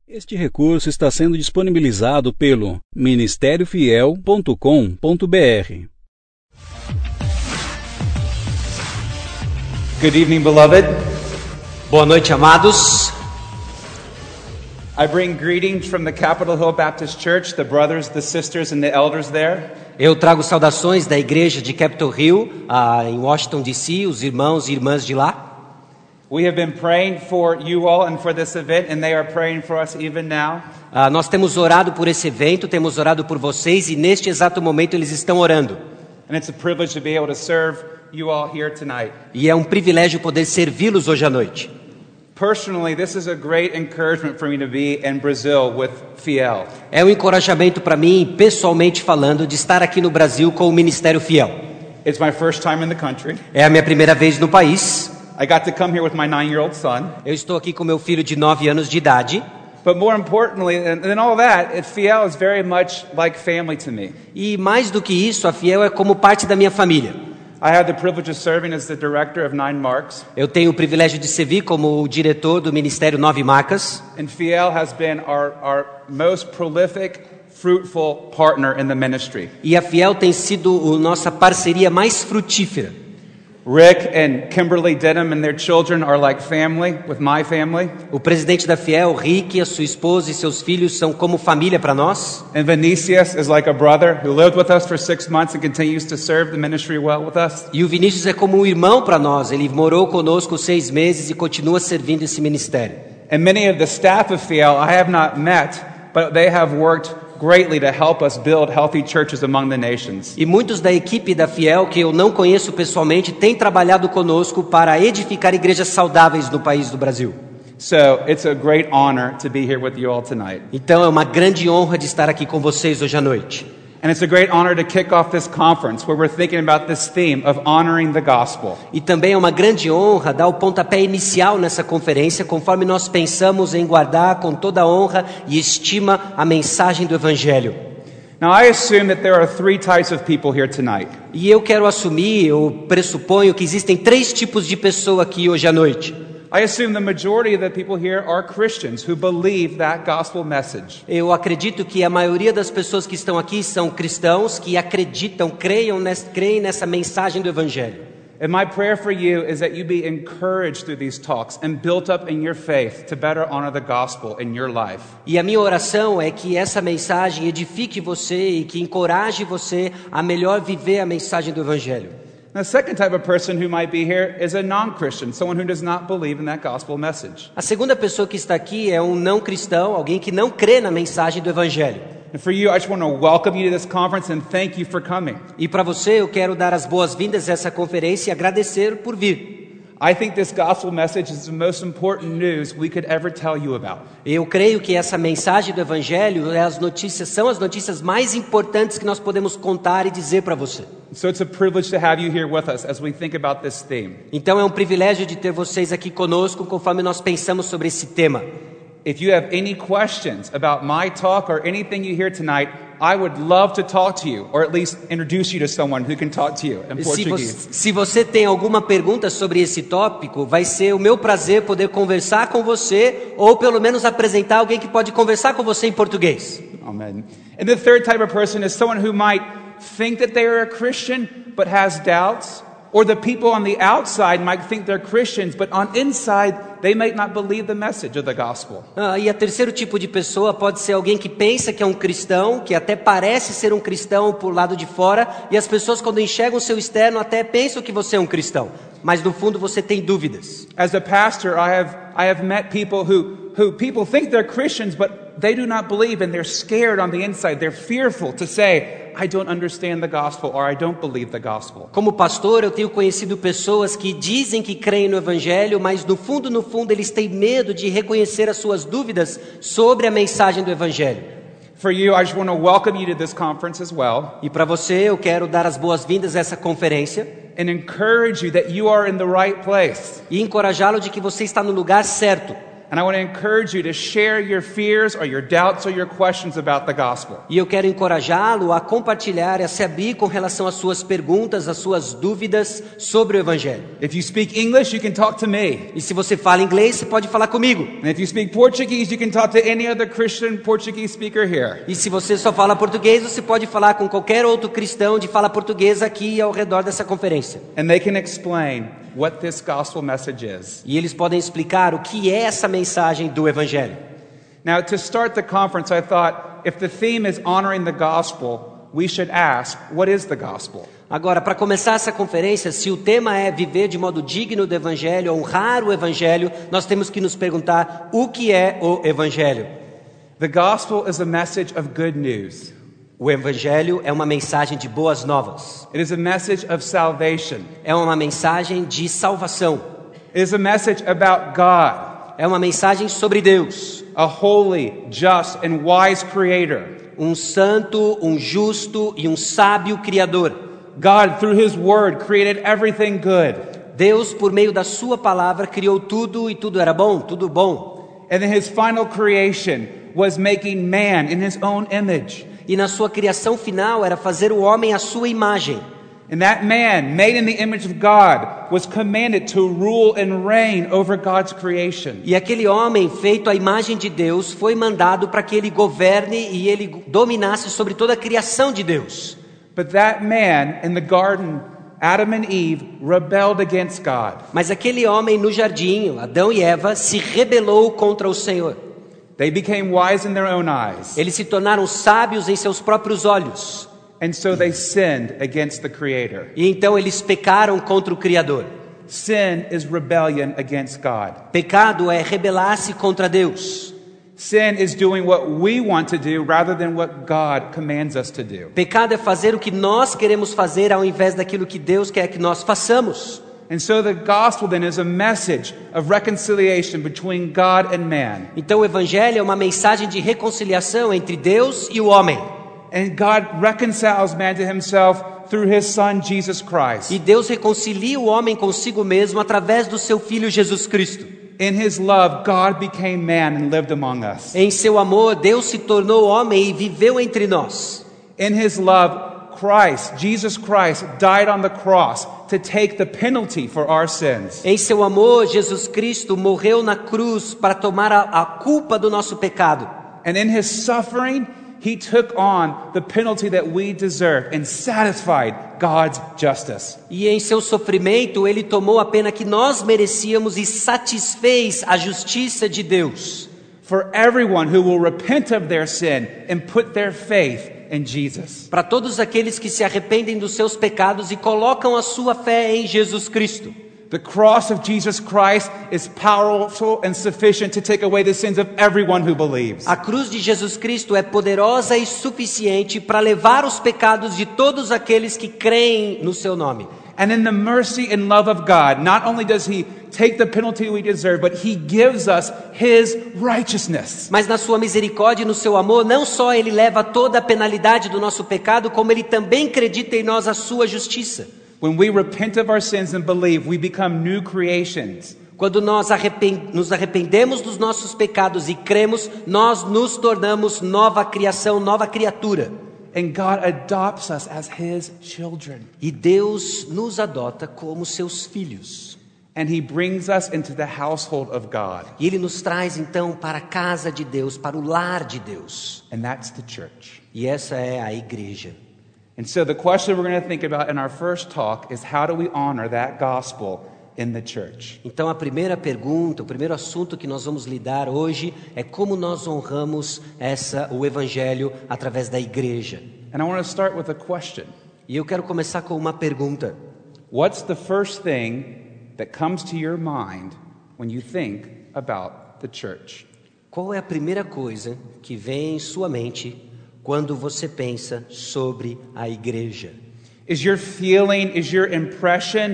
Este recurso está sendo disponibilizado pelo ministériofiel.com.br. Good evening, beloved. Boa noite, amados. I bring greetings from the Capitol Hill Baptist Church, the brothers, the sisters, and the elders there. Eu trago saudações da igreja de Capitol Hill, em Washington, D.C., os irmãos e irmãs de lá. We have been praying for you all and for this event, and they are praying for us even now. Nós temos orado por esse evento, temos orado por vocês, e neste exato momento eles estão orando. And it's a privilege to be able to serve you all here tonight. E é um privilégio poder servi-los hoje à noite. Personally, this is a great encouragement for me to be in Brazil with Fiel. É um encorajamento para mim, pessoalmente falando, de estar aqui no Brasil com o Ministério Fiel. It's my first time in the country. É a minha primeira vez no país. I got to come here with my 9-year-old son. Eu estou aqui com meu filho de 9 anos de idade. But more importantly than all that, Fiel is very much like family to me. E mais do que isso, a Fiel é como parte da minha família. I had the privilege of serving as the director of 9 Marks. Eu tenho o privilégio de servir como o diretor do Ministério 9 Marcas. And Fiel has been our most prolific, fruitful partner in the ministry. E a Fiel tem sido a nossa parceria mais frutífera. Rick and Kimberly Denham and their children are like family with my family. O presidente da Fiel, Rick, a sua esposa e seus filhos são como família para nós. And Vinicius is like a brother who lived with us for 6 months and continues to serve the ministry well with us. E o Vinícius é como um irmão para nós. Ele morou conosco 6 meses e continua servindo esse ministério. And many of the staff of Fiel I have not met, but they have worked greatly to help us build healthy churches among the nations. E muitos da equipe da Fiel, que eu não conheço pessoalmente, têm trabalhado conosco para edificar igrejas saudáveis no país do Brasil. So, it's a great honor to be here with you all tonight. Então é uma grande honra de estar aqui com vocês hoje à noite. And it's a great honor to kick off this conference where we're thinking about this theme of honoring the gospel. E também é uma grande honra dar o pontapé inicial nessa conferência, conforme nós pensamos em guardar com toda honra e estima a mensagem do Evangelho. Now, I assume that there are 3 types of people here tonight. E eu quero assumir, eu pressuponho que existem 3 tipos de pessoa aqui hoje à noite. I assume the majority of the people here are Christians who believe that gospel message. Eu acredito que a maioria das pessoas que estão aqui são cristãos que acreditam, creem nessa mensagem do Evangelho. And my prayer for you is that you be encouraged through these talks and built up in your faith to better honor the gospel in your life. E a minha oração é que essa mensagem edifique você e que encoraje você a melhor viver a mensagem do Evangelho. The second type of person who might be here is a non-Christian, someone who does not believe in that gospel message. A segunda pessoa que está aqui é um não cristão, alguém que não crê na mensagem do Evangelho. And for you, I just want to welcome you to this conference and thank you for coming. E para você, eu quero dar as boas-vindas a essa conferência e agradecer por vir. I think this gospel message is the most important news we could ever tell you about. Eu creio que essa mensagem do Evangelho são as notícias mais importantes que nós podemos contar e dizer para você. So it's a privilege to have you here with us as we think about this theme. Então é um privilégio de ter vocês aqui conosco conforme nós pensamos sobre esse tema. If you have any questions about my talk or anything you hear tonight, I would love to talk to you, or at least introduce you to someone who can talk to you in Portuguese. Se você tem alguma pergunta sobre esse tópico, vai ser o meu prazer poder conversar com você, ou pelo menos apresentar alguém que pode conversar com você em português. Amen. And the third type of person is someone who might think that they are a Christian but has doubts. Or the people on the outside might think they're Christians, but on inside they might not believe the message of the gospel. E o terceiro tipo de pessoa pode ser alguém que pensa que é um cristão, que até parece ser um cristão por lado de fora, e as pessoas quando enxergam o seu externo até pensam que você é um cristão, mas no fundo você tem dúvidas. As a pastor, I have met people who people think they're Christians, but they do not believe, and they're scared on the inside. They're fearful to say, I don't understand the gospel, or I don't believe the gospel. Como pastor, eu tenho conhecido pessoas que dizem que creem no Evangelho, mas no fundo, eles têm medo de reconhecer as suas dúvidas sobre a mensagem do Evangelho. For you, I just want to welcome you to this conference as well. E para você, eu quero dar as boas-vindas a essa conferência. And encourage you that you are in the right place. E encorajá-lo de que você está no lugar certo. And I want to encourage you to share your fears or your doubts or your questions about the gospel. E eu quero encorajá-lo a compartilhar, a se abrir com relação às suas perguntas, às suas dúvidas sobre o Evangelho. If you speak English, you can talk to me. E se você fala inglês, você pode falar comigo. And if you speak Portuguese, you can talk to any other Christian Portuguese speaker here. E se você só fala português, você pode falar com qualquer outro cristão de fala portuguesa aqui ao redor dessa conferência. And they can explain what this gospel message is. E eles podem explicar o que é essa mensagem do Evangelho. Now, to start the conference, I thought if the theme is honoring the gospel, we should ask, what is the gospel? Agora, para começar essa conferência, se o tema é viver de modo digno do Evangelho, honrar o Evangelho, nós temos que nos perguntar o que é o Evangelho. The gospel is a message of good news. O Evangelho é uma mensagem de boas novas. It is a message of salvation. É uma mensagem de salvação. It is a message about God, É uma mensagem sobre Deus, a holy, just, and wise creator. um santo, um justo e um sábio criador. God, through his word, created everything good. Deus, por meio da sua palavra, criou tudo e tudo era bom, tudo bom. And then his final creation was making man in his own image. E na sua criação final era fazer o homem à sua imagem. And that man, made in the image of God, was commanded to rule and reign over God's creation. E aquele homem feito à imagem de Deus foi mandado para que ele governe e ele dominasse sobre toda a criação de Deus. But that man in the garden, Adam and Eve, rebelled against God. Mas aquele homem no jardim, Adão e Eva, se rebelou contra o Senhor. They became wise in their own eyes. Eles se tornaram sábios em seus próprios olhos. And so they sinned against the Creator. E então eles pecaram contra o Criador. Sin is rebellion against God. Pecado é rebelar-se contra Deus. Sin is doing what we want to do rather than what God commands us to do. Pecado é fazer o que nós queremos fazer ao invés daquilo que Deus quer que nós façamos. And so the gospel then is a message of reconciliation between God and man. Então o Evangelho é uma mensagem de reconciliação entre Deus e o homem. And God reconciles man to himself through his son Jesus Christ. E Deus reconcilia o homem consigo mesmo através do seu Filho Jesus Cristo. In his love, God became man and lived among us. Em seu amor, Deus se tornou homem e viveu entre nós. In his love, Jesus Christ, died on the cross to take the penalty for our sins. Em seu amor, Jesus Cristo morreu na cruz para tomar a culpa do nosso pecado. And in his suffering, he took on the penalty that we deserve and satisfied God's justice. E em seu sofrimento, ele tomou a pena que nós merecíamos e satisfez a justiça de Deus. For everyone who will repent of their sin and put their faith in Jesus. Para todos aqueles que se arrependem dos seus pecados e colocam a sua fé em Jesus Cristo. The cross of Jesus Christ is powerful and sufficient to take away the sins of everyone who believes. A cruz de Jesus Cristo é poderosa e suficiente para levar os pecados de todos aqueles que creem no seu nome. And in the mercy and love of God, not only does he take the penalty we deserve, but he gives us his righteousness. Mas na sua misericórdia e no seu amor, não só ele leva toda a penalidade do nosso pecado, como ele também acredita em nós a sua justiça. When we repent of our sins and believe, we become new creations. Quando nós nos arrependemos dos nossos pecados e cremos, nós nos tornamos nova criação, nova criatura. And God adopts us as his children. E Deus nos adota como seus filhos. And he brings us into the household of God. E ele nos traz então para a casa de Deus, para o lar de Deus. And that's the church. E essa é a igreja. And so the question we're going to think about in our first talk is how do we honor that gospel in the church? Então a primeira pergunta, o primeiro assunto que nós vamos lidar hoje é como nós honramos o evangelho através da igreja. And I want to start with a question. E eu quero começar com uma pergunta. What's the first thing that comes to your mind when you think about the church? Qual é a primeira coisa que vem em sua mente quando você pensa sobre a igreja? Is your feeling, is your impression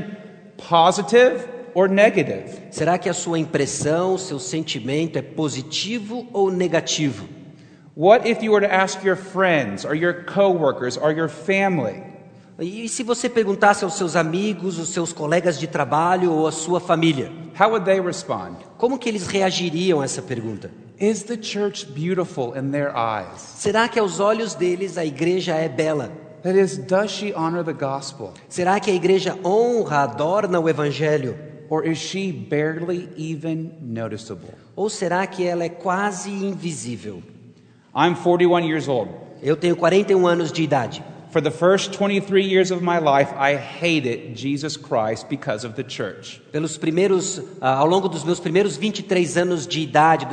positive or negative? Será que a sua impressão, seu sentimento é positivo ou negativo? What if you were to ask your friends or your coworkers or your family, E se você perguntasse aos seus amigos, os seus colegas de trabalho ou a sua família, How would they respond? como que eles reagiriam a essa pergunta? Is the church beautiful in their eyes? Será que aos olhos deles a igreja é bela? That is, does she honor the gospel? Será que a igreja honra, adorna o evangelho? Or is she barely even noticeable? Ou será que ela é quase invisível? I'm 41 years old. Eu tenho 41 anos de idade. For the first 23 years of my life, I hated Jesus Christ because of the church. Ao longo dos meus primeiros 23 anos de idade,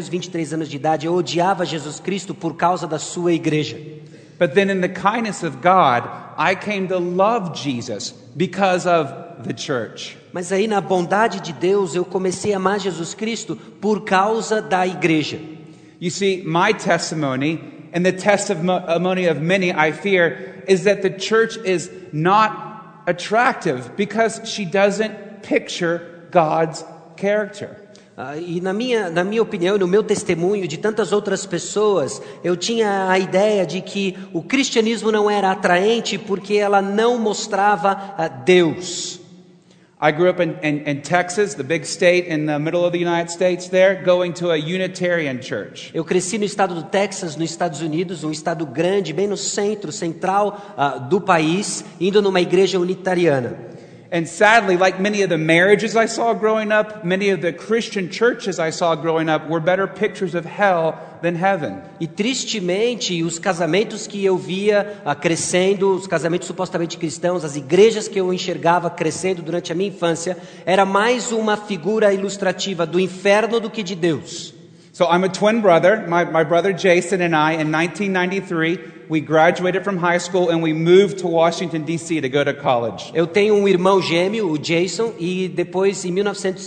eu odiava Jesus Cristo por causa da sua igreja. But then in the kindness of God, I came to love Jesus because of the church. Mas aí na bondade de Deus, eu comecei a amar Jesus Cristo por causa da igreja. You see, my testimony and the testimony of many, I fear, is that the church is not attractive because she doesn't picture God's character. E na minha opinião, no meu testemunho de tantas outras pessoas, eu tinha a ideia de que o cristianismo não era atraente porque ela não mostrava Deus. I grew up in Texas, the big state in the middle of the United States there, going to a Unitarian church. Eu cresci no estado do Texas, nos Estados Unidos, um estado grande, bem no central do país, indo numa igreja unitariana. And sadly, like many of the marriages I saw growing up, many of the Christian churches I saw growing up were better pictures of hell than heaven. E tristemente, os casamentos que eu via crescendo, os casamentos supostamente cristãos, as igrejas que eu enxergava crescendo durante a minha infância, era mais uma figura ilustrativa do inferno do que de Deus. So I'm a twin brother. My brother Jason and I, in 1993, we graduated from high school and we moved to Washington, D.C. to go to college. Eu tenho um irmão gêmeo, o Jason, e depois em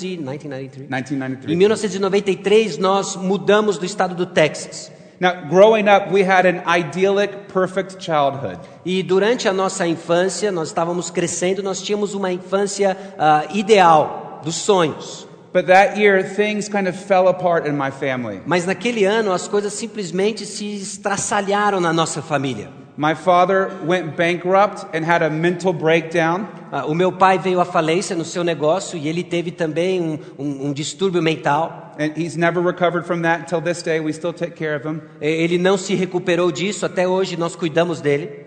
1993 nós mudamos do estado do Texas. Now, growing up, we had an idyllic, perfect childhood. E durante a nossa infância, nós estávamos crescendo, nós tínhamos uma infância ideal, dos sonhos. But that year, things kind of fell apart in my family. Mas naquele ano, as coisas simplesmente se estraçalharam na nossa família. My father went bankrupt and had a mental breakdown. O meu pai veio à falência no seu negócio e ele teve também um distúrbio mental. And he's never recovered from that until this day. We still take care of him. Ele não se recuperou disso, até hoje nós cuidamos dele.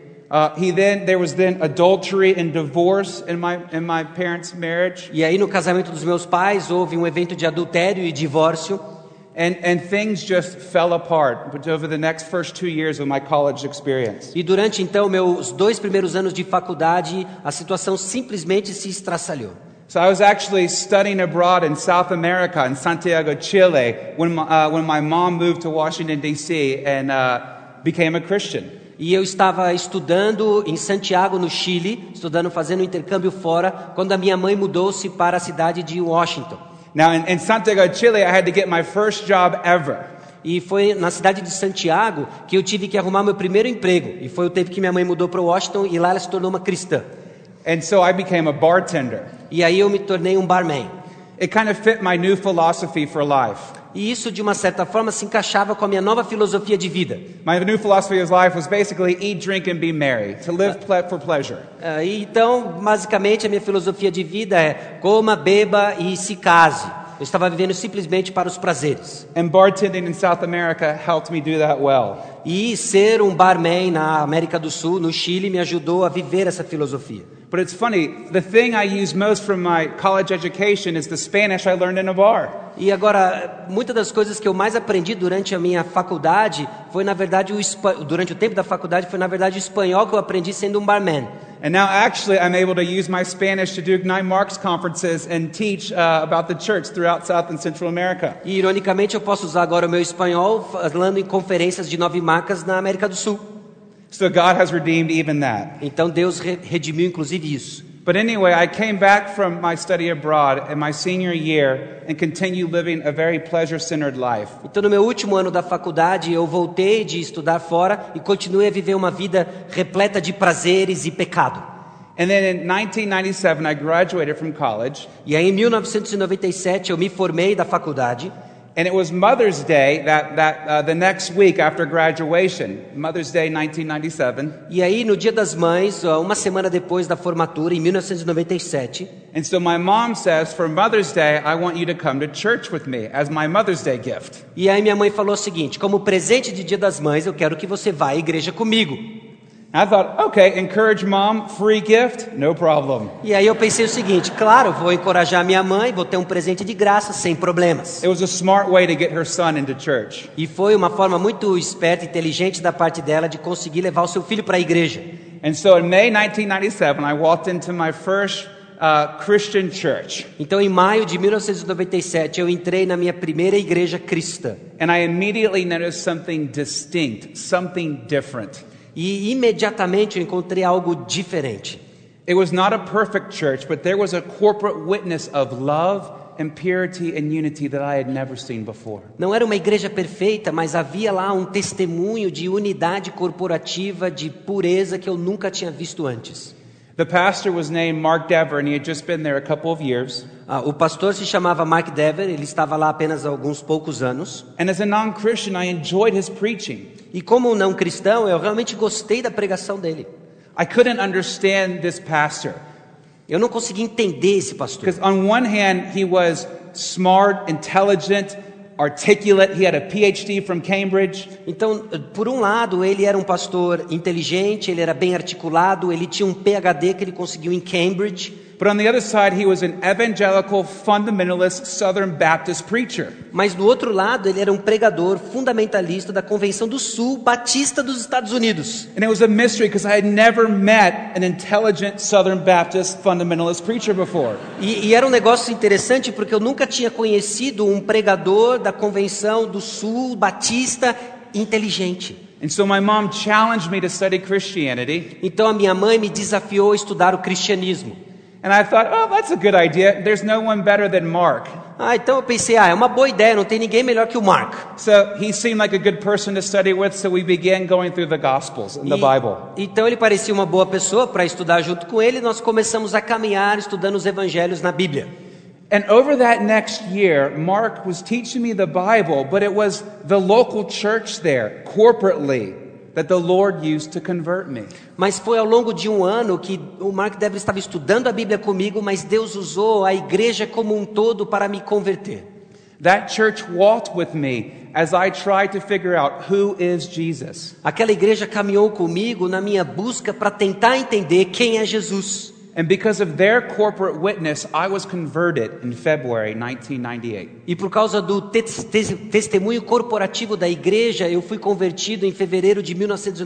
There was adultery and divorce in my parents' marriage. E aí no casamento dos meus pais houve um evento de adultério e divórcio. And things just fell apart over the next first 2 years of my college experience. E durante então meus 2 primeiros anos de faculdade, a situação simplesmente se estraçalhou. So I was actually studying abroad in South America, in Santiago, Chile, when my mom moved to Washington, D.C. and became a Christian. E eu estava estudando em Santiago, no Chile, fazendo um intercâmbio fora, quando a minha mãe mudou-se para a cidade de Washington. Now, in Santiago, Chile, I had to get my first job ever. E foi na cidade de Santiago que eu tive que arrumar meu primeiro emprego. E foi o tempo que minha mãe mudou para Washington e lá ela se tornou uma cristã. And so I became a bartender. E aí eu me tornei um barman. It kind of fit my new philosophy for life. E isso, de uma certa forma, se encaixava com a minha nova filosofia de vida. My new philosophy of life was basically eat, drink, and be merry, to live for pleasure. Então, basicamente, a minha filosofia de vida é coma, beba e se case. Eu estava vivendo simplesmente para os prazeres. And bartending in South America helped me do that well. E ser um barman na América do Sul, no Chile, me ajudou a viver essa filosofia. But it's funny, the thing I use most from my college education is the Spanish I learned in a bar. E agora, muitas das coisas que eu mais aprendi durante a minha faculdade foi, na verdade, durante o tempo da faculdade, foi, na verdade, o espanhol que eu aprendi sendo um barman. And now, actually, I'm able to use my Spanish to do Nine Marks conferences and teach about the church throughout South and Central America. E, ironicamente, eu posso usar agora o meu espanhol falando em conferências de 9 marcas na América do Sul. So God has redeemed even that. Então Deus redimiu inclusive isso. But anyway, I came back from my study abroad in my senior year and continued living a very pleasure-centered life. Então no meu último ano da faculdade eu voltei de estudar fora e continuei a viver uma vida repleta de prazeres e pecado. And then in 1997 I graduated from college. E aí em 1997 eu me formei da faculdade. And it was Mother's Day the next week after graduation, Mother's Day 1997. E aí, no Dia das Mães, uma semana depois da formatura, em 1997, And so my mom says, for Mother's Day, I want you to come to church with me as my Mother's Day gift. e aí minha mãe falou o seguinte: como presente de Dia das Mães, eu quero que você vá à igreja comigo. I thought, okay, encourage mom, free gift, no problem. E aí eu pensei o seguinte: claro, vou encorajar minha mãe, vou ter um presente de graça, sem problemas. It was a smart way to get her son into church. E foi uma forma muito esperta e inteligente da parte dela de conseguir levar o seu filho para a igreja. And so in May 1997, I walked into my first Christian church. Então, em maio de 1997, eu entrei na minha primeira igreja cristã. And I immediately noticed something distinct, something different. E imediatamente eu encontrei algo diferente. It was not a perfect church, but there was a corporate witness of love and purity and unity that I had never seen before. Não era uma igreja perfeita, mas havia lá um testemunho de unidade corporativa, de pureza que eu nunca tinha visto antes. The pastor was named Mark Dever, and he had just been there a couple of years. O pastor se chamava Mark Dever, ele estava lá apenas há alguns poucos anos. And as a non-Christian, I enjoyed his preaching. E como não cristão, eu realmente gostei da pregação dele. I couldn't understand this pastor. Eu não conseguia entender esse pastor. Because on one hand, he was smart, intelligent, articulate. He had a PhD from Cambridge. Então, por um lado, ele era um pastor inteligente, ele era bem articulado, ele tinha um PhD que ele conseguiu em Cambridge. But on the other side, he was an evangelical, fundamentalist, Southern Baptist preacher. Mas do outro lado, ele era um pregador fundamentalista da Convenção do Sul Batista dos Estados Unidos. And it was a mystery because I had never met an intelligent Southern Baptist fundamentalist preacher before. E era um negócio interessante porque eu nunca tinha conhecido um pregador da Convenção do Sul Batista inteligente. And so my mom challenged me to study Christianity. Então a minha mãe me desafiou a estudar o cristianismo. And I thought, oh, that's a good idea. There's no one better than Mark. Então eu pensei, é uma boa ideia, não tem ninguém melhor que o Mark. So he seemed like a good person to study with, so we began going through the Gospels and the Bible. Então ele parecia uma boa pessoa para estudar junto com ele, e nós começamos a caminhar estudando os evangelhos na Bíblia. And over that next year, Mark was teaching me the Bible, but it was the local church there, corporately, that the Lord used to convert me. Mas foi ao longo de um ano que o Mark Dever estava estudando a Bíblia comigo, mas Deus usou a igreja como um todo para me converter. That church walked with me as I tried to figure out who is Jesus. Aquela igreja caminhou comigo na minha busca para tentar entender quem é Jesus. And because of their corporate witness, I was converted in February 1998. E por causa do testemunho corporativo da igreja, eu fui convertido em fevereiro de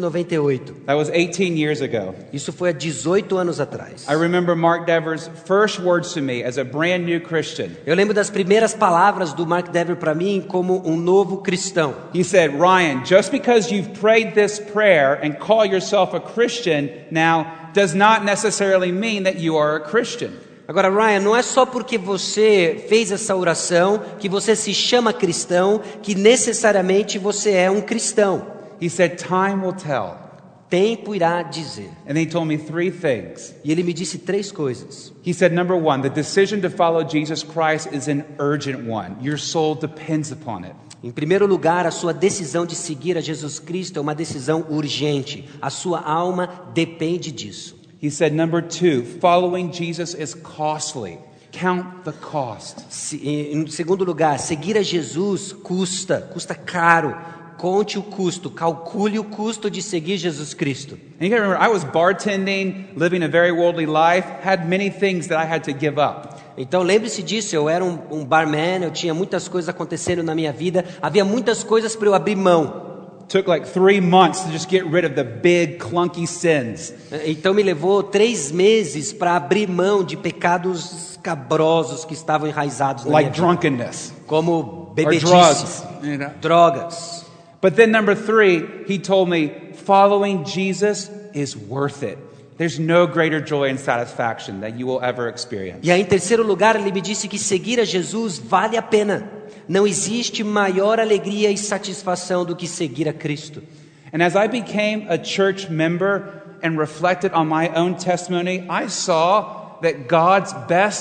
1998. That was 18 years ago. Isso foi há 18 anos atrás. I remember Mark Dever's first words to me as a brand new Christian. Eu lembro das primeiras palavras do Mark Dever para mim como um novo cristão. He said, Ryan, just because you've prayed this prayer and call yourself a Christian now does not necessarily mean that you are a Christian. Agora, Ryan, não é só porque você fez essa oração que você se chama cristão, que necessariamente você é um cristão. He said, time will tell. Tempo irá dizer. And he told me three things. E ele me disse três coisas. He said, number one, the decision to follow Jesus Christ is an urgent one. Your soul depends upon it. Em primeiro lugar, a sua decisão de seguir a Jesus Cristo é uma decisão urgente. A sua alma depende disso. He said, number two, following Jesus is costly. Count the cost. Em segundo lugar, seguir a Jesus custa caro. Conte o custo, calcule o custo de seguir Jesus Cristo. And you gotta remember, I was bartending, living a very worldly life, had many things that I had to give up. Então lembre-se disso, eu era um barman, eu tinha muitas coisas acontecendo na minha vida, havia muitas coisas para eu abrir mão. Took like 3 months to just get rid of the big clunky sins. Então me levou 3 meses para abrir mão de pecados escabrosos que estavam enraizados na Like minha vida. drunkenness. Como Or bebedice, drugs. You know? drogas. But then number 3, he told me, following Jesus is worth it. There's no greater joy and satisfaction that you will ever experience. E aí, em terceiro lugar, ele me disse que seguir a Jesus vale a pena. Não existe maior alegria e satisfação do que seguir a Cristo. And as I became a church member and reflected on my own testimony, I saw that God's best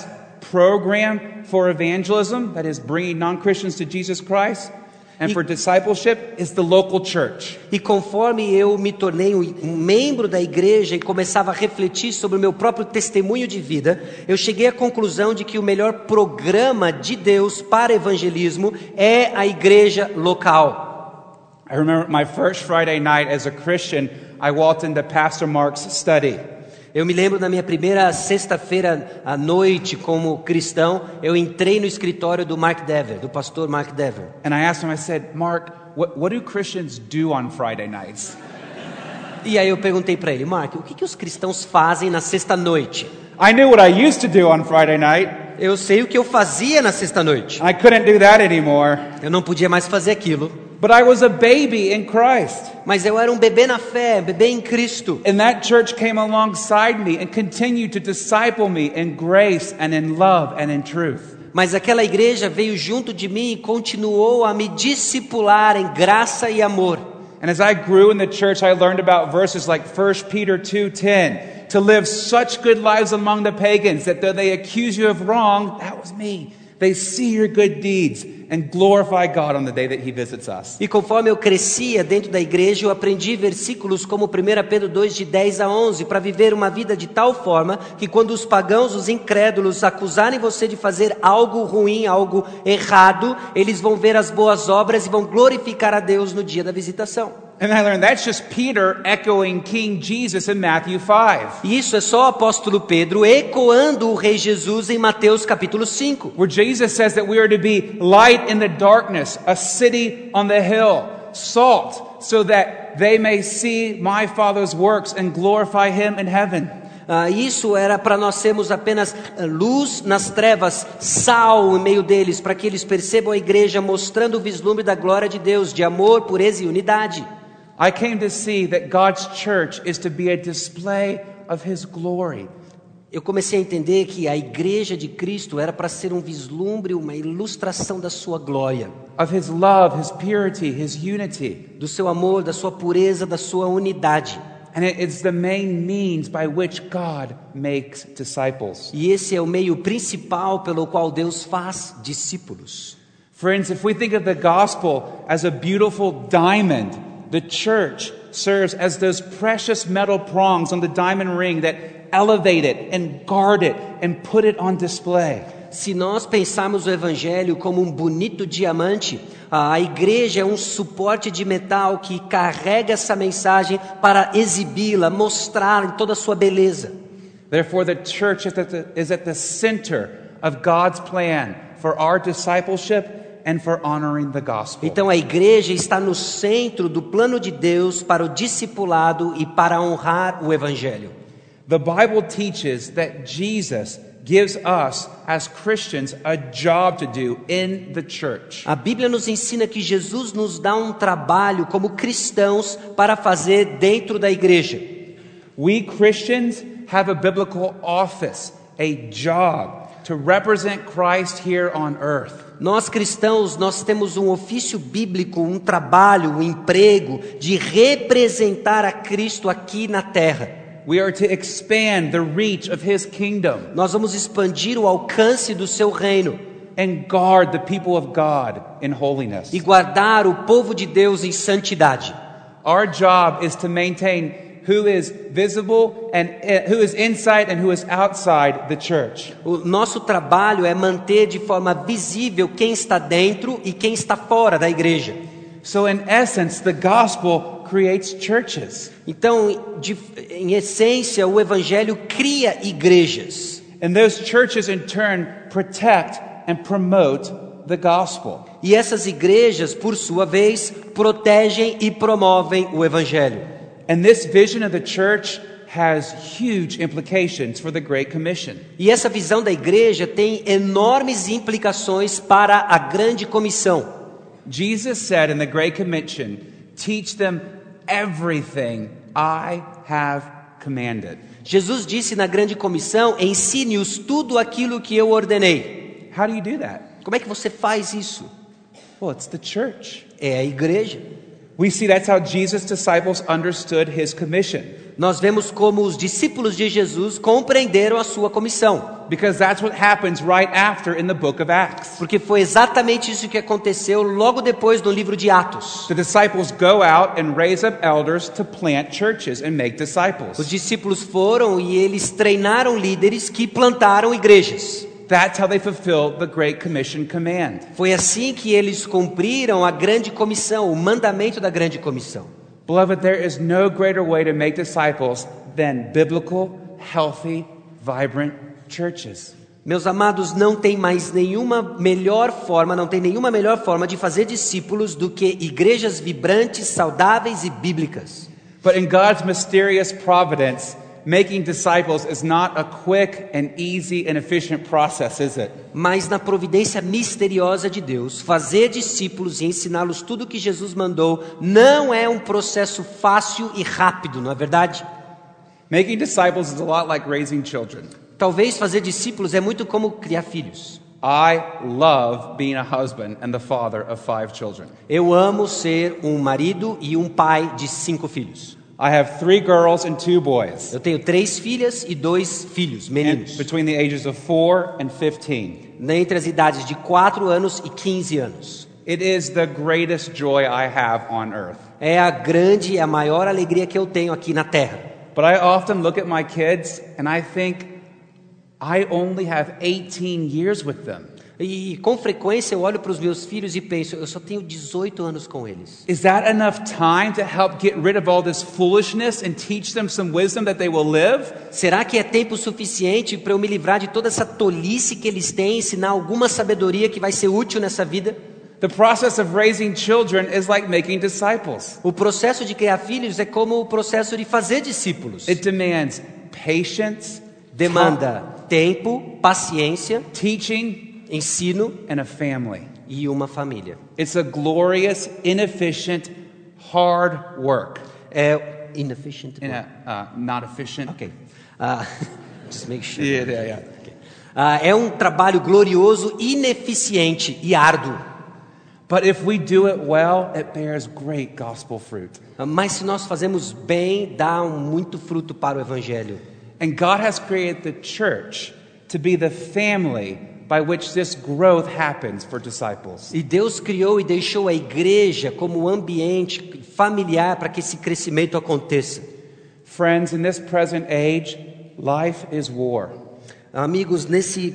program for evangelism, that is bringing non-Christians to Jesus Christ, and for discipleship is the local church. E conforme eu me tornei um membro da igreja e começava a refletir sobre o meu próprio testemunho de vida, eu cheguei à conclusão de que o melhor programa de Deus para evangelismo é a igreja local. I remember my first Friday night as a Christian, I walked into Pastor Mark's study. Eu me lembro da minha primeira sexta-feira à noite como cristão, eu entrei no escritório do Mark Dever, do pastor Mark Dever. And I asked him, I said, Mark, what do Christians do on Friday nights? E aí eu perguntei para ele, Mark, o que os cristãos fazem na sexta-noite? I knew what I used to do on Friday night. Eu sei o que eu fazia na sexta-noite. I couldn't do that anymore. Eu não podia mais fazer aquilo. But I was a baby in Christ. Mas eu era um bebê na fé, bebê em Cristo. And that church came alongside me and continued to disciple me in grace and in love and in truth. Mas aquela igreja veio junto de mim e continuou a me discipular em graça e amor. And as I grew in the church, I learned about verses like 1 Peter 2:10, to live such good lives among the pagans that though they accuse you of wrong, that was me. They see your good deeds and glorify God on the day that He visits us. E conforme eu crescia dentro da igreja, eu aprendi versículos como 1 Pedro 2, de 10 a 11, para viver uma vida de tal forma que quando os pagãos, os incrédulos, acusarem você de fazer algo ruim, algo errado, eles vão ver as boas obras e vão glorificar a Deus no dia da visitação. And I learned that's just Peter echoing King Jesus in Matthew 5. E isso é só o apóstolo Pedro ecoando o Rei Jesus em Mateus capítulo 5. Where Jesus says that we are to be light in the darkness, a city on the hill, salt, so that they may see my Father's works and glorify Him in heaven. Isso era para nós sermos apenas luz nas trevas, sal em meio deles, para que eles percebam a igreja mostrando o vislumbre da glória de Deus, de amor, pureza e unidade. I came to see that God's church is to be a display of His glory. Eu comecei a entender que a igreja de Cristo era para ser um vislumbre, uma ilustração da sua glória. Of His love, His purity, His unity. Do seu amor, da sua pureza, da sua unidade. And it's the main means by which God makes disciples. E esse é o meio principal pelo qual Deus faz discípulos. Friends, if we think of the gospel as a beautiful diamond, the church serves as those precious metal prongs on the diamond ring that elevate it and guard it and put it on display. Se nós pensarmos o evangelho como um bonito diamante, a igreja é um suporte de metal que carrega essa mensagem para exibi-la, mostrar em toda a sua beleza. Therefore, the church is at the center of God's plan for our discipleship and for honoring the gospel. Então a igreja está no centro do plano de Deus para o discipulado e para honrar o evangelho. The Bible teaches that Jesus gives us as Christians a job to do in the church. A Bíblia nos ensina que Jesus nos dá um trabalho como cristãos para fazer dentro da igreja. We Christians have a biblical office, a job to represent Christ here on earth. Nós cristãos, nós temos um ofício bíblico, um trabalho, um emprego de representar a Cristo aqui na terra. We are to expand the reach of His kingdom. Nós vamos expandir o alcance do seu reino. And guard the people of God in holiness. E guardar o povo de Deus em santidade. Our job is to maintain who is visible and who is inside and who is outside the church. O nosso trabalho é manter de forma visível quem está dentro e quem está fora da igreja. So in essence, the gospel creates churches. Então, em essência, o evangelho cria igrejas. And those churches in turn protect and promote the gospel. E essas igrejas, por sua vez, protegem e promovem o evangelho. And this vision of the church has huge implications for the Great Commission. E essa visão da igreja tem enormes implicações para a grande comissão. Jesus said in the Great Commission, "Teach them everything I have commanded." Jesus disse na grande comissão, ensine-os tudo aquilo que eu ordenei. How do you do that? Como é que você faz isso? Well, it's the church. É a igreja. We see that's how Jesus' disciples understood His commission. Nós vemos como os discípulos de Jesus compreenderam a sua comissão. Because that's what happens right after in the book of Acts. Porque foi exatamente isso que aconteceu logo depois no livro de Atos. The disciples go out and raise up elders to plant churches and make disciples. Os discípulos foram e eles treinaram líderes que plantaram igrejas. That's how they fulfilled the Great Commission command. Foi assim que eles cumpriram a grande comissão, o mandamento da grande comissão. Beloved, there is no greater way to make disciples than biblical, healthy, vibrant churches. Meus amados, não tem nenhuma melhor forma de fazer discípulos do que igrejas vibrantes, saudáveis e bíblicas. But in God's mysterious providence, making disciples is not a quick and easy and efficient process, is it? Mas na providência misteriosa de Deus, fazer discípulos e ensiná-los tudo o que Jesus mandou não é um processo fácil e rápido, não é verdade? Making disciples is a lot like raising children. Talvez fazer discípulos é muito como criar filhos. I love being a husband and the father of 5 children. Eu amo ser um marido e um pai de 5 filhos. I have 3 girls and 2 boys. Eu tenho 3 filhas e 2 filhos, meninos. Between the ages of 4 and 15. Entre as idades de 4 anos e 15 anos. It is the greatest joy I have on earth. É a maior alegria que eu tenho aqui na terra. But I often look at my kids and I think I only have 18 years with them. E com frequência eu olho para os meus filhos e penso, eu só tenho 18 anos com eles. Is that enough time to help get rid of all this foolishness and teach them some wisdom that they will live? Será que é tempo suficiente para eu me livrar de toda essa tolice que eles têm, ensinar alguma sabedoria que vai ser útil nessa vida? The process of raising children is like making disciples. O processo de criar filhos é como o processo de fazer discípulos. It demands patience, Demanda tempo, paciência, teaching, ensino and a family. e uma família. It's a glorious, inefficient, hard work. É inefficient. Not efficient. Ok. Just make sure. Yeah. É um trabalho glorioso, ineficiente e árduo. But if we do it well, it bears great gospel fruit. Mas se nós fazemos bem, dá muito fruto para o evangelho. And God has created the church to be the family by which this growth happens for disciples. E Deus criou e deixou a igreja como um ambiente familiar para que esse crescimento aconteça. Friends, in this present age, life is war. Amigos, nesse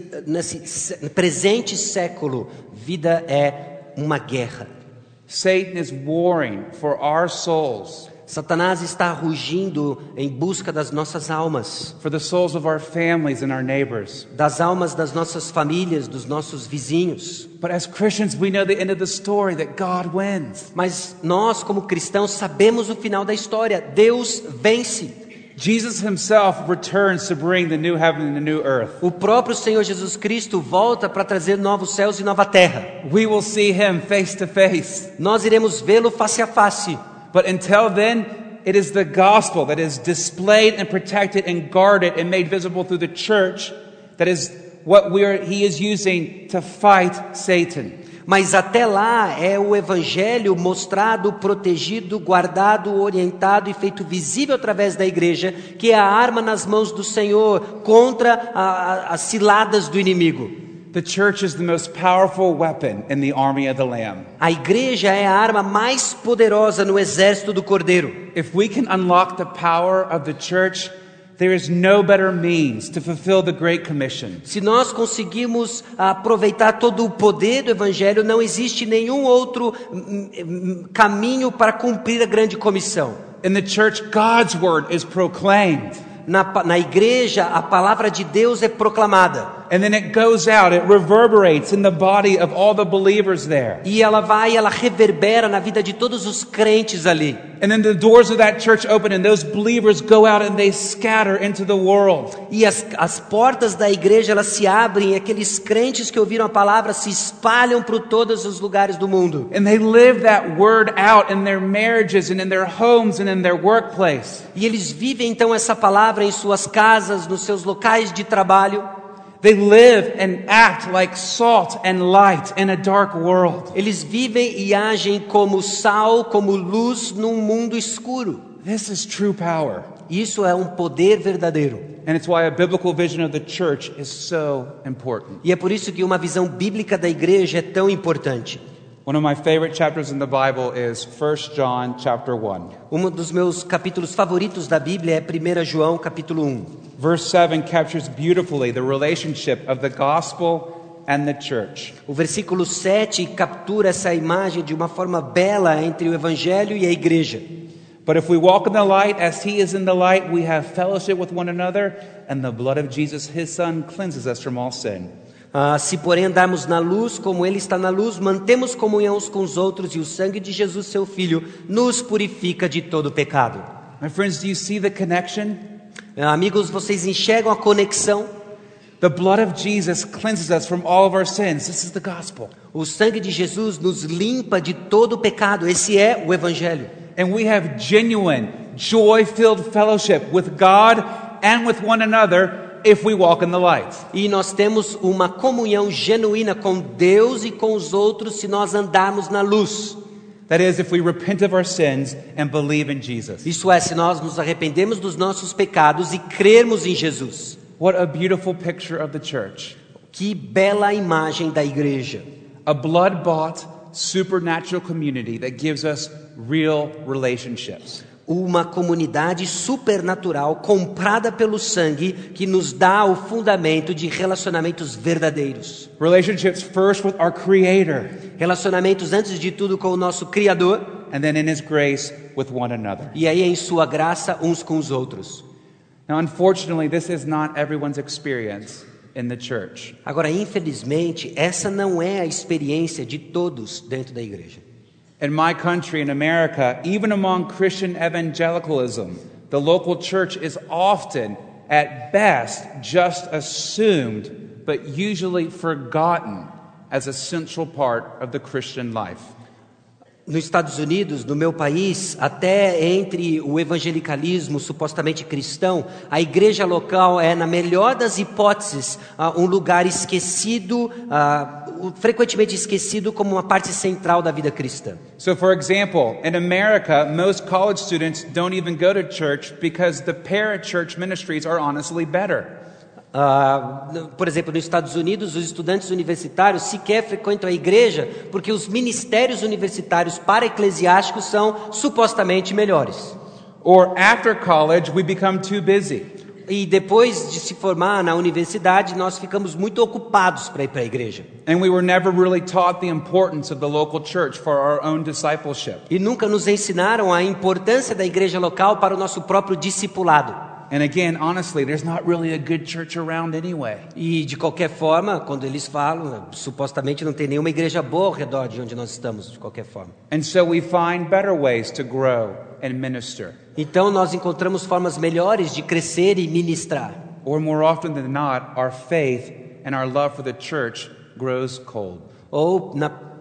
presente século, vida é uma guerra. Satan is warring for our souls. Satanás está rugindo em busca das nossas almas, for the souls of our families and our neighbors. das almas das nossas famílias, dos nossos vizinhos. But as Christians, we know the end of the story, that God wins. Mas nós, como cristãos, sabemos o final da história. Deus vence. Jesus himself returns to bring the new heaven and the new earth. O próprio Senhor Jesus Cristo volta para trazer novos céus e nova terra. We will see him face to face. Nós iremos vê-lo face a face. But until then, it is the gospel that is displayed and protected and guarded and made visible through the church that is what he is using to fight Satan. Mas até lá é o evangelho mostrado, protegido, guardado, orientado e feito visível através da igreja, que é a arma nas mãos do Senhor contra as ciladas do inimigo. The church is the most powerful weapon in the army of the Lamb. A igreja é a arma mais poderosa no exército do Cordeiro. If we can unlock the power of the church, there is no better means to fulfill the Great Commission. Se nós conseguirmos aproveitar todo o poder do evangelho, não existe nenhum outro caminho para cumprir a grande comissão. In the church, God's word is proclaimed. Na igreja, a palavra de Deus é proclamada. And then it goes out, it reverberates in the body of all the believers there. E ela reverbera na vida de todos os crentes ali. And then the doors of that church open and those believers go out and they scatter into the world. E as portas da igreja elas se abrem e aqueles crentes que ouviram a palavra se espalham por todos os lugares do mundo. And they live that word out in their marriages and in their homes and in their workplace. E eles vivem então essa palavra em suas casas, nos seus locais de trabalho. They live and act like salt and light in a dark world. Eles vivem e agem como sal, como luz num mundo escuro. This is true power. Isso é um poder verdadeiro. And it's why a biblical vision of the church is so important. E é por isso que uma visão bíblica da igreja é tão importante. One of my favorite chapters in the Bible is 1 John chapter 1. Um dos meus capítulos favoritos da Bíblia é 1 João capítulo 1. Verse 7 captures beautifully the relationship of the gospel and the church. O versículo 7 captura essa imagem de uma forma bela entre o evangelho e a igreja. But if we walk in the light as he is in the light, we have fellowship with one another, and the blood of Jesus, his son, cleanses us from all sin. Se porém andarmos na luz, como ele está na luz, mantemos comunhão uns com os outros, e o sangue de Jesus, seu Filho, nos purifica de todo pecado. My friends, do you see the connection? Amigos, vocês enxergam a conexão? The blood of Jesus cleanses us from all of our sins. This is the gospel. O sangue de Jesus nos limpa de todo pecado. Esse é o evangelho. And we have genuine, joy-filled fellowship with God and with one another if we walk in the light. E nós temos uma comunhão genuína com Deus e com os outros se nós andarmos na luz. That is, if we repent of our sins and believe in Jesus. Isso é, se nós nos arrependemos dos nossos pecados e crermos em Jesus. What a beautiful picture of the church. Que bela imagem da igreja. A blood-bought, supernatural community that gives us real relationships. Uma comunidade supernatural comprada pelo sangue que nos dá o fundamento de relacionamentos verdadeiros. Relationships first with our Creator. Relacionamentos antes de tudo com o nosso Criador. And then in His grace with one another. E aí em sua graça uns com os outros. Now, unfortunately, this is not everyone's experience in the church. Agora, infelizmente, essa não é a experiência de todos dentro da igreja. In my country, in America, even among Christian evangelicalism, the local church is often, at best, just assumed, but usually forgotten as a central part of the Christian life. Nos Estados Unidos, no meu país, até entre o evangelicalismo supostamente cristão, a igreja local é, na melhor das hipóteses, um lugar esquecido, frequentemente esquecido como uma parte central da vida cristã. So, for example, in America, most college students don't even go to church because the parachurch ministries are honestly better. Por exemplo, nos Estados Unidos, os estudantes universitários sequer frequentam a igreja porque os ministérios universitários para-eclesiásticos são supostamente melhores. Or after college, we become too busy. E depois de se formar na universidade, nós ficamos muito ocupados para ir para a igreja. And we were never really taught the importance of the local church for our own discipleship. E nunca nos ensinaram a importância da igreja local para o nosso próprio discipulado. And again, honestly, there's not really a good church around anyway. E de qualquer forma, quando eles falam, supostamente não tem nenhuma igreja boa ao redor de onde nós estamos, de qualquer forma. And so we find better ways to grow and minister. Então nós encontramos formas melhores de crescer e ministrar. Or more often than not, our faith and our love for the church grows cold. Ou,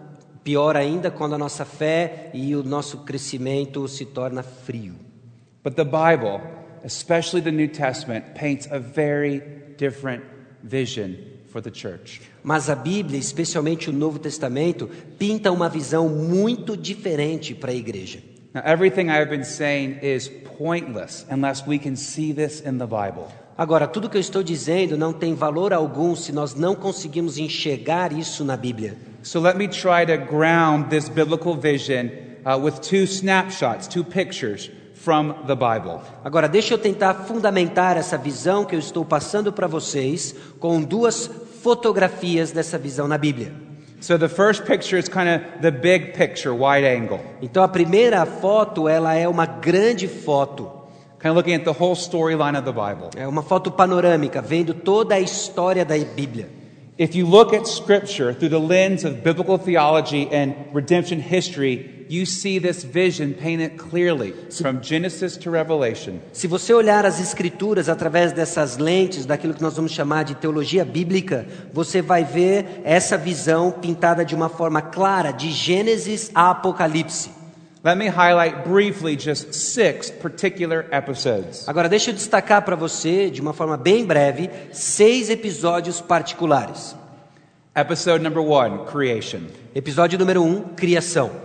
pior ainda, quando a nossa fé e o nosso crescimento se torna frio. But the Bible, especially the New Testament, paints a very different vision for the church. Mas a Bíblia, especialmente o Novo Testamento, pinta uma visão muito diferente para a igreja. Now, everything I have been saying is pointless unless we can see this in the Bible. Agora, tudo que eu estou dizendo não tem valor algum se nós não conseguimos enxergar isso na Bíblia. So let me try to ground this biblical vision with two snapshots, two pictures from the Bible. Agora, deixa eu tentar fundamentar essa visão que eu estou passando para vocês com duas fotografias dessa visão na Bíblia. So the first picture is kind of the big picture, wide angle. Então a primeira foto, ela é uma grande foto. Kind of looking at the whole storyline of the Bible. É uma foto panorâmica, vendo toda a história da Bíblia. If you look at Scripture through the lens of biblical theology and redemption history, you see this vision painted clearly from Genesis to Revelation. Se você olhar as Escrituras através dessas lentes, daquilo que nós vamos chamar de teologia bíblica, você vai ver essa visão pintada de uma forma clara, de Gênesis a Apocalipse. Let me highlight briefly just 6 particular episodes. Agora deixa eu destacar para você, de uma forma bem breve, 6 episódios particulares. Episode number 1, creation. Episódio número 1, criação.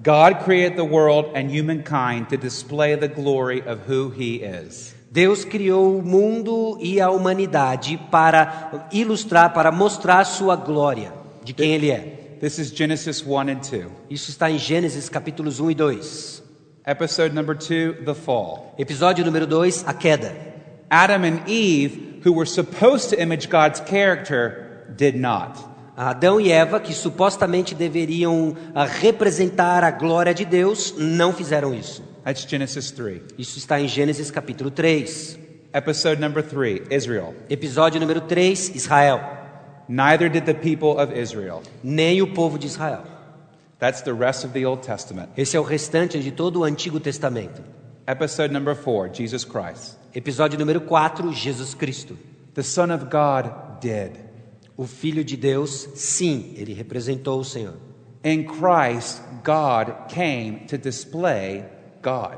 God created the world and humankind to display the glory of who He is. Deus criou o mundo e a humanidade para ilustrar, para mostrar sua glória, de quem Ele é. This is Genesis 1 and 2. Isso está em Gênesis capítulos 1 e 2. Episode number 2, the fall. Episódio número 2, a queda. Adam and Eve, who were supposed to image God's character, did not. Adão e Eva, que supostamente deveriam representar a glória de Deus, não fizeram isso. That's Genesis 3. Isso está em Gênesis capítulo 3. Episode number 3, Israel. Episódio número 3, Israel. Neither did the people of Israel. Nem o povo de Israel. That's the rest of the Old Testament. Esse é o restante de todo o Antigo Testamento. Episode number 4, Jesus Christ. Episódio número 4, Jesus Cristo. The Son of God did. O Filho de Deus, sim, ele representou o Senhor. In Christ, God came to display God.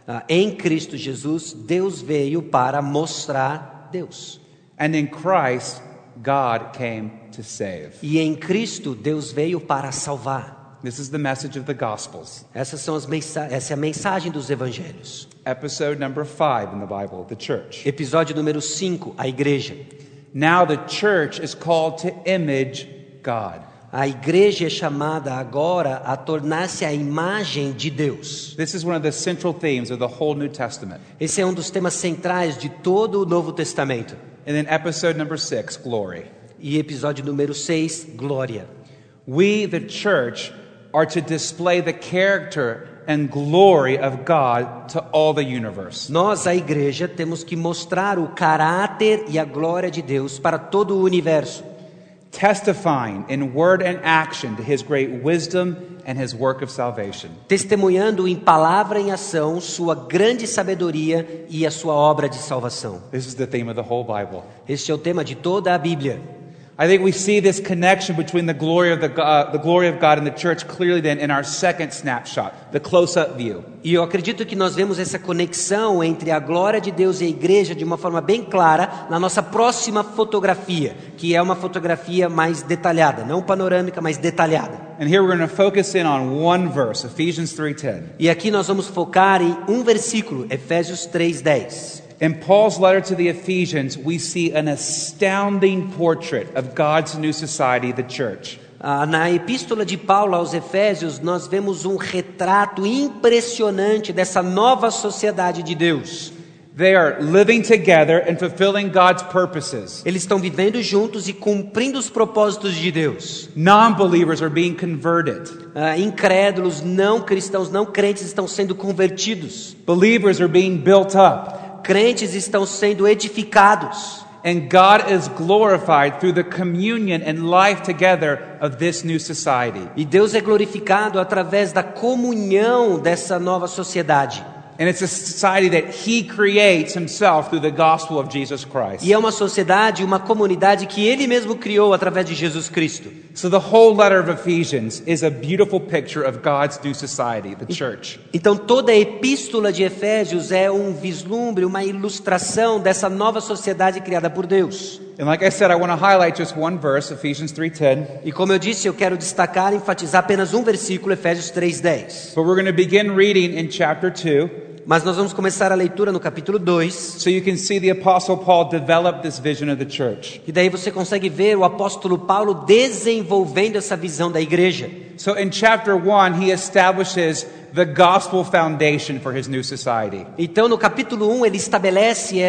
Em Cristo Jesus, Deus veio para mostrar Deus. And in Christ, God came to save. E em Cristo, Deus veio para salvar. This is the message of the Gospels. Essa é a mensagem dos evangelhos. Episode number 5 in the Bible, the church. Episódio número 5, a igreja. Now the church is called to image God. A igreja é chamada agora a tornar-se a imagem de Deus. This is one of the central themes of the whole New Testament. Esse é um dos temas centrais de todo o Novo Testamento. And then episode number 6, glory. E episódio número 6, glória. We, the church, are to display the character and glory of God to all the universe. Nós, a igreja, temos que mostrar o caráter e a glória de Deus para todo o universo. Testifying in word and action to His great wisdom and His work of salvation. Testemunhando em palavra e em ação sua grande sabedoria e a sua obra de salvação. This is the theme of the whole Bible. Este é o tema de toda a Bíblia. I think we see this connection between the glory of God and the church clearly then in our second snapshot, the close-up view. E eu acredito que nós vemos essa conexão entre a glória de Deus e a igreja de uma forma bem clara na nossa próxima fotografia, que é uma fotografia mais detalhada, não panorâmica, mas detalhada. And here we're going to focus in on one verse, Ephesians 3:10. E aqui nós vamos focar em um versículo, Efésios 3:10. In Paul's letter to the Ephesians, we see an astounding portrait of God's new society, the church. Na epístola de Paulo aos Efésios, nós vemos um retrato impressionante dessa nova sociedade de Deus. They are living together and fulfilling God's purposes. Eles estão vivendo juntos e cumprindo os propósitos de Deus. Non-believers are being converted. Incrédulos, não cristãos, não crentes estão sendo convertidos. Believers are being built up. Crentes estão sendo edificados. And God is glorified through the communion and life together of this new society. E Deus é glorificado através da comunhão dessa nova sociedade. And it's a society that He creates Himself through the gospel of Jesus Christ. E é uma sociedade, uma comunidade que Ele mesmo criou através de Jesus Cristo. So the whole letter of Ephesians is a beautiful picture of God's new society, the church. Então toda a epístola de Efésios é um vislumbre, uma ilustração dessa nova sociedade criada por Deus. And like I said, I want to highlight just one verse, Ephesians 3:10. E como eu disse, eu quero destacar, enfatizar apenas um versículo, Efésios 3:10. But we're going to begin reading in chapter 2. Mas nós vamos começar a leitura no capítulo 2. So you can see the Apostle Paul develop this vision of the church. E daí você consegue ver o apóstolo Paulo desenvolvendo essa visão da igreja. So in chapter 1, he establishes the gospel foundation for his new society. Então no capítulo 1 ele estabelece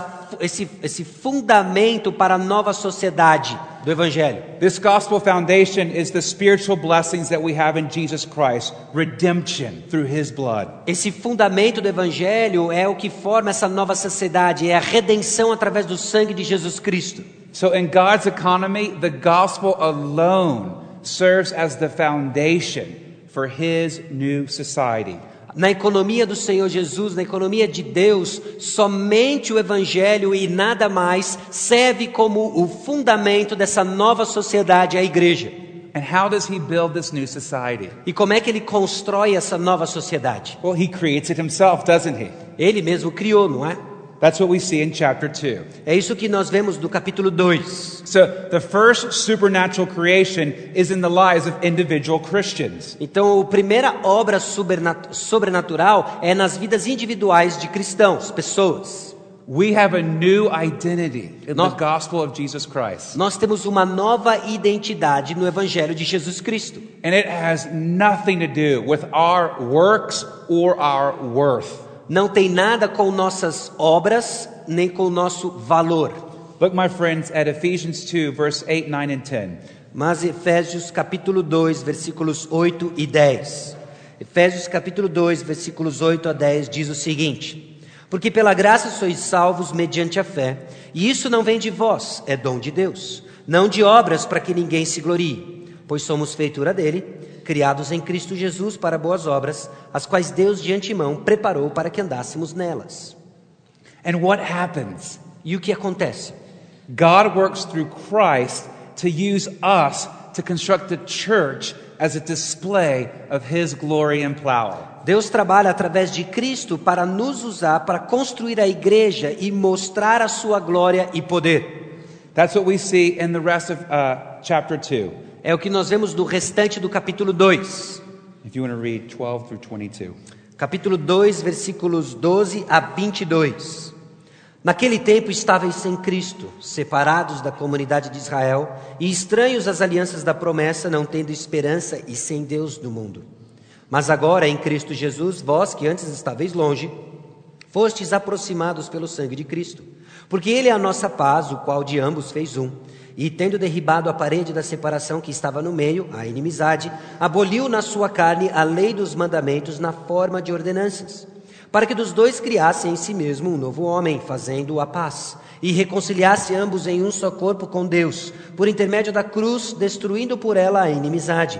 esse fundamento para a nova sociedade do evangelho. This gospel foundation is the spiritual blessings that we have in Jesus Christ, redemption through His blood. Esse fundamento do evangelho é o que forma essa nova sociedade, é a redenção através do sangue de Jesus Cristo. So in God's economy, the gospel alone serves as the foundation for His new society. Na economia do Senhor Jesus, na economia de Deus, somente o evangelho e nada mais serve como o fundamento dessa nova sociedade, a igreja. And how does He build this new society? E como é que ele constrói essa nova sociedade? Well, He creates it Himself, doesn't He? Ele mesmo criou, não é? That's what we see in chapter 2. É isso que nós vemos no capítulo 2. So the first supernatural creation is in the lives of individual Christians. Então, a primeira obra sobrenatural é nas vidas individuais de cristãos, pessoas. We have a new identity in Nós- the gospel of Jesus Christ. Nós temos uma nova identidade no Evangelho de Jesus Cristo. And it has nothing to do with our works or our worth. Não tem nada com nossas obras, nem com o nosso valor. Look, my friends, at Ephesians 2, verse 8, 9, and 10. Mas Efésios capítulo 2, versículos 8 e 10. Efésios capítulo 2, versículos 8 a 10 diz o seguinte: Porque pela graça sois salvos mediante a fé, e isso não vem de vós, é dom de Deus, não de obras para que ninguém se glorie, pois somos feitura dele, criados em Cristo Jesus para boas obras, as quais Deus de antemão preparou para que andássemos nelas. And what happens? E o que acontece? God works through Christ to use us to construct the church as a display of His glory and power. Deus trabalha através de Cristo para nos usar para construir a igreja e mostrar a sua glória e poder. That's what we see in the rest of chapter 2. É o que nós vemos no restante do capítulo 2. If you want to read 12 through 22. Capítulo 2, versículos 12 a 22. Naquele tempo estáveis sem Cristo, separados da comunidade de Israel e estranhos às alianças da promessa, não tendo esperança e sem Deus no mundo. Mas agora, em Cristo Jesus, vós que antes estáveis longe, fostes aproximados pelo sangue de Cristo. Porque Ele é a nossa paz, o qual de ambos fez um. E tendo derribado a parede da separação que estava no meio, a inimizade, aboliu na sua carne a lei dos mandamentos na forma de ordenanças, para que dos dois criasse em si mesmo um novo homem, fazendo a paz, e reconciliasse ambos em um só corpo com Deus, por intermédio da cruz, destruindo por ela a inimizade.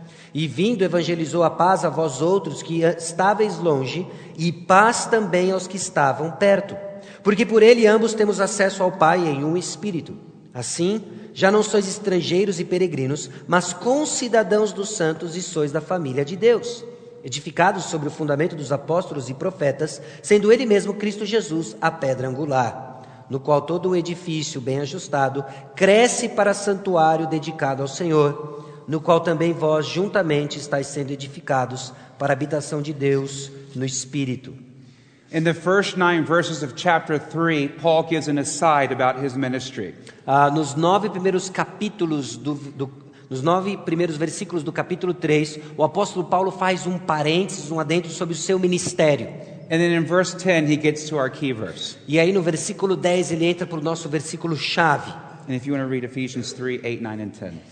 E vindo evangelizou a paz a vós outros que estáveis longe, e paz também aos que estavam perto. Porque por ele ambos temos acesso ao Pai em um Espírito. Assim, já não sois estrangeiros e peregrinos, mas concidadãos dos santos e sois da família de Deus, edificados sobre o fundamento dos apóstolos e profetas, sendo ele mesmo Cristo Jesus a pedra angular, no qual todo o edifício bem ajustado cresce para santuário dedicado ao Senhor, no qual também vós juntamente estáis sendo edificados para a habitação de Deus no Espírito. In the first 9 verses of chapter 3, Paul gives an aside about his ministry. Nos 9 primeiros capítulos nos 9 primeiros versículos do capítulo 3, o apóstolo Paulo faz um parênteses, um adendo sobre o seu ministério. And then in verse 10, he gets to our key verse. E aí no versículo 10 ele entra para o nosso versículo chave. And if you want to read Ephesians 3, 8, 9, and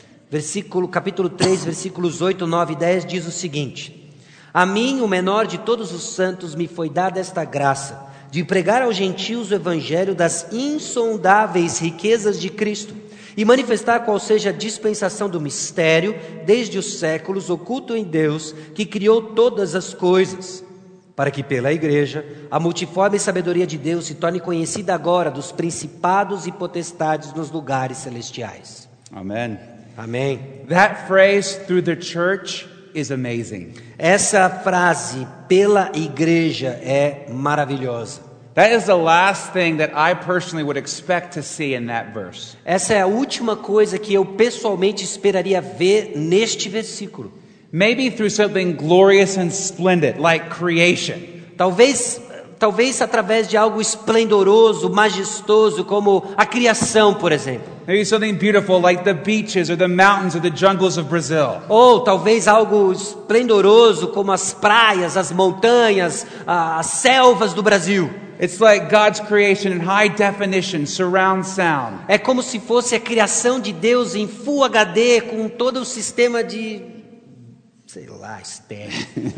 10. Capítulo 3, versículos 8, 9 e 10 diz o seguinte: A mim, o menor de todos os santos, me foi dada esta graça, de pregar aos gentios o evangelho das insondáveis riquezas de Cristo, e manifestar qual seja a dispensação do mistério, desde os séculos, oculto em Deus, que criou todas as coisas, para que pela igreja, a multiforme sabedoria de Deus se torne conhecida agora dos principados e potestades nos lugares celestiais. Amen. Amém. That phrase, through the church, is amazing. Essa frase, pela igreja, é maravilhosa. That is the last thing that I personally would expect to see in that verse. Essa é a última coisa que eu pessoalmente esperaria ver neste versículo. Maybe through something glorious and splendid, like creation. Talvez através de algo esplendoroso, majestoso, como a criação, por exemplo. Maybe something beautiful like the beaches or the mountains or the jungles of Brazil. Ou talvez algo esplendoroso, como as praias, as montanhas, as selvas do Brasil. It's like God's creation in high definition, surround sound. É como se fosse a criação de Deus em Full HD, com todo o sistema de, sei lá, estéreo.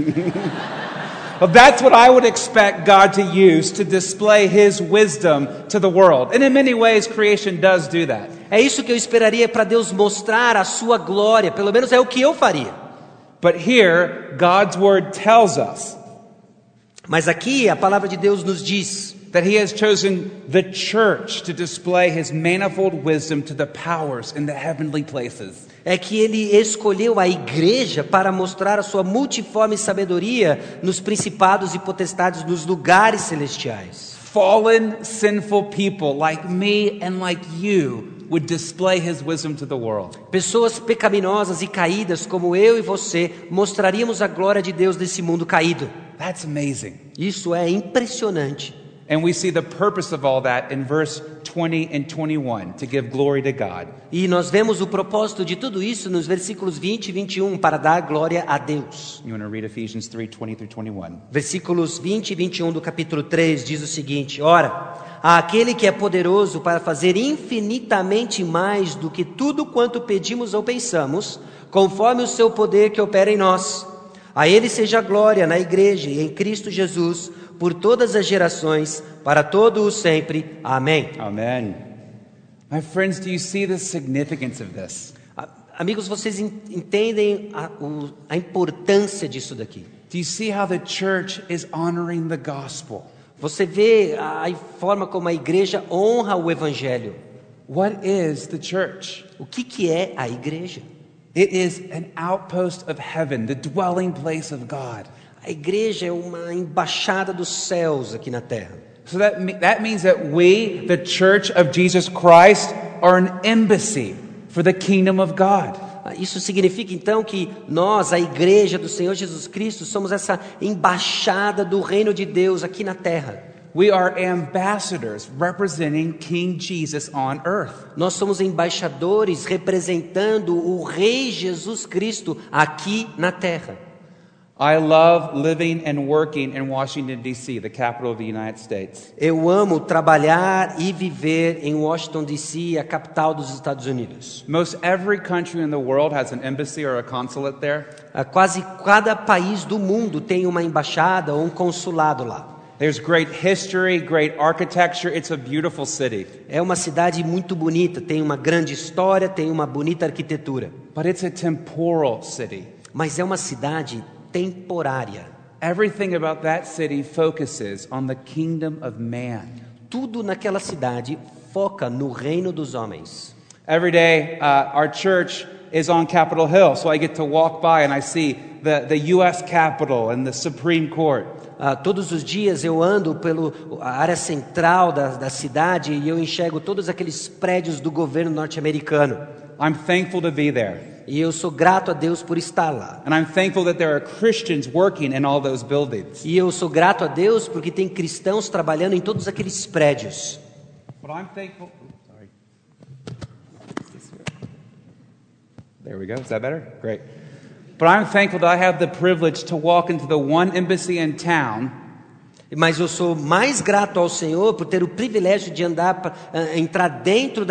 Well, that's what I would expect God to use to display His wisdom to the world. And in many ways, creation does do that. É isso que eu esperaria para Deus mostrar a sua glória, pelo menos é o que eu faria. But here, God's word tells us Mas aqui a palavra de Deus nos diz that He has chosen the church to display His manifold wisdom to the powers in the heavenly places. é que ele escolheu a igreja para mostrar a sua multiforme sabedoria nos principados e potestades nos lugares celestiais. fallen, sinful people like me and like you would display his wisdom to the world. Pessoas pecaminosas e caídas como eu e você mostraríamos a glória de Deus nesse mundo caído. That's amazing. Isso é impressionante. And we see the purpose of all that in verse 20 and 21, to give glory to God. E nós vemos o propósito de tudo isso nos versículos 20 e 21 para dar glória a Deus. You want to read Ephesians 3:20 through 21? Versículos 20 e 21 do capítulo 3 diz o seguinte: Ora, àquele que é poderoso para fazer infinitamente mais do que tudo quanto pedimos ou pensamos, conforme o seu poder que opera em nós. A ele seja a glória na igreja e em Cristo Jesus, por todas as gerações, para todo o sempre. Amém. Amen. My friends, do you see the significance of this? Amigos, vocês entendem a importância disso daqui? Do you see how the church is honoring the gospel? Você vê a forma como a igreja honra o evangelho. What is the church? O que é a igreja? It is an outpost of heaven, the dwelling place of God. A igreja é uma embaixada dos céus aqui na terra. So that means that we, the church of Jesus Christ, are an embassy for the kingdom of God. Isso significa então que nós, a igreja do Senhor Jesus Cristo, somos essa embaixada do reino de Deus aqui na terra. We are ambassadors representing King Jesus on earth. Nós somos embaixadores representando o Rei Jesus Cristo aqui na terra. I love living and working in Washington, D.C., the capital of the United States. Eu amo trabalhar e viver em Washington, D.C., a capital dos Estados Unidos. Most every country in the world has an embassy or a consulate there. Quase cada país do mundo tem uma embaixada ou um consulado lá. There's great history, great architecture. It's a beautiful city. É uma cidade muito bonita, tem uma grande história, tem uma bonita arquitetura. But it's a temporal city. Mas é uma cidade temporária. Everything about that city focuses on the kingdom of man. Tudo naquela cidade foca no reino dos homens. Every day, our church is on Capitol Hill, so I get to walk by and I see the U.S. Capitol and the Supreme Court. Todos os dias eu ando pela área central da cidade e eu enxergo todos aqueles prédios do governo norte-americano. I'm thankful to be there. E eu sou grato a Deus por estar lá. And I'm thankful that there are Christians working in all those buildings. E eu sou grato a Deus porque tem cristãos trabalhando em todos aqueles prédios. But I'm thankful. Sorry. There we go. Is that better? Great. But I'm thankful that I have the privilege to walk into the one embassy in town. Mas eu sou mais grato ao Senhor por ter o privilégio de entrar dentro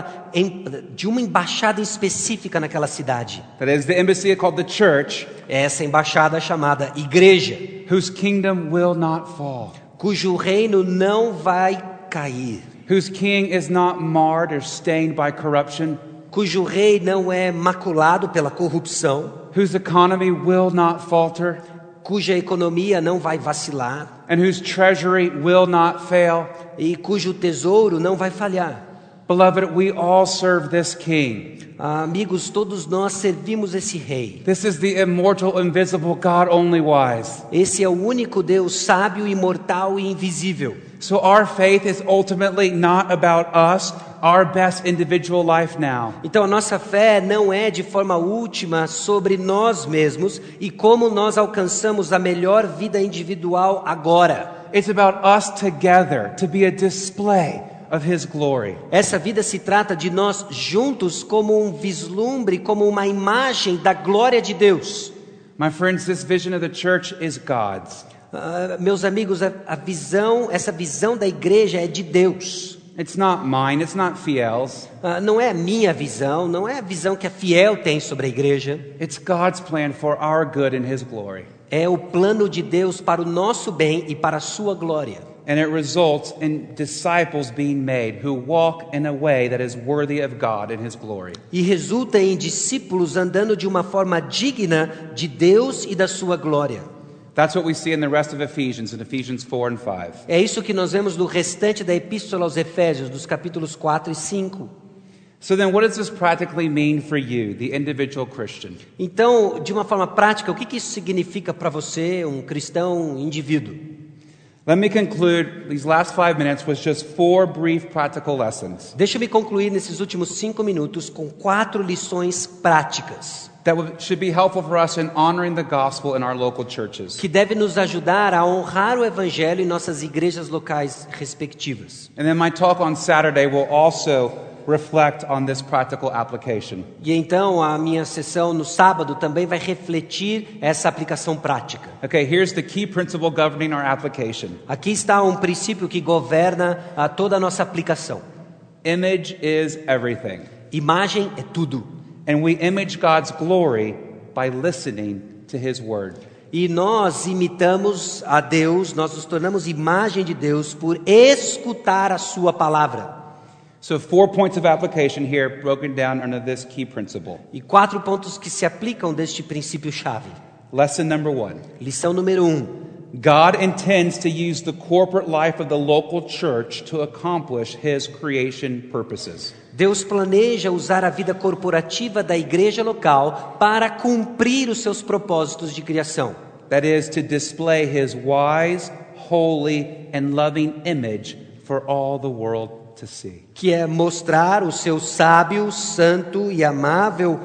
de uma embaixada específica naquela cidade. That is the embassy called the church. É essa embaixada chamada igreja, Whose kingdom will not fall. cujo reino não vai cair, Whose king is not marred or stained by corruption. cujo rei não é maculado pela corrupção, Whose economy will not falter. cuja economia não vai vacilar And whose treasury will not fail. e cujo tesouro não vai falhar. Beloved, we all serve this king. Amigos, todos nós servimos esse rei. This is the immortal, invisible God, only wise. Esse é o único Deus sábio, imortal e invisível. So our faith is ultimately not about us, our best individual life now. Então a nossa fé não é de forma última sobre nós mesmos e como nós alcançamos a melhor vida individual agora. It's about us together to be a display of His glory. Essa vida se trata de nós juntos como um vislumbre, como uma imagem da glória de Deus. My friends, this vision of the church is God's. Meus amigos, essa visão da igreja é de Deus. It's not mine, it's not Fiel's. Não é a minha visão, não é a visão que a Fiel tem sobre a igreja. It's God's plan for our good and His glory. É o plano de Deus para o nosso bem e para a sua glória. And it results in disciples being made who walk in a way that is worthy of God and His glory. E resulta em discípulos andando de uma forma digna de Deus e da sua glória. That's what we see in the rest of Ephesians, in Ephesians 4 and 5. É isso que nós vemos no restante da Epístola aos Efésios, dos capítulos 4 e 5. So then what does this practically mean for you, the individual Christian? Então, de uma forma prática, o que isso significa para você, um cristão indivíduo? Let me conclude these last 5 minutes with just 4 brief practical lessons Deixa-me concluir nesses últimos 5 minutos com 4 lições práticas that should be helpful for us in honoring the gospel in our local churches. que devem nos ajudar a honrar o Evangelho em nossas igrejas locais respectivas. And then my talk on Saturday will also reflect on this practical application. E então a minha sessão no sábado também vai refletir essa aplicação prática. Okay, here's the key principle governing our application. Aqui está um princípio que governa toda a nossa aplicação. Image is everything. Imagem é tudo. And we image God's glory by listening to His word. E nós imitamos a Deus, nós nos tornamos imagem de Deus por escutar a sua palavra. So 4 points of application here broken down under this key principle. E 4 pontos que se aplicam deste princípio-chave. Lesson number 1. Lição número 1. God intends to use the corporate life of the local church to accomplish His creation purposes. Deus planeja usar a vida corporativa da igreja local para cumprir os seus propósitos de criação. That is, to display His wise, holy, and loving image for all the world to see. Que é mostrar o seu sábio, santo e amável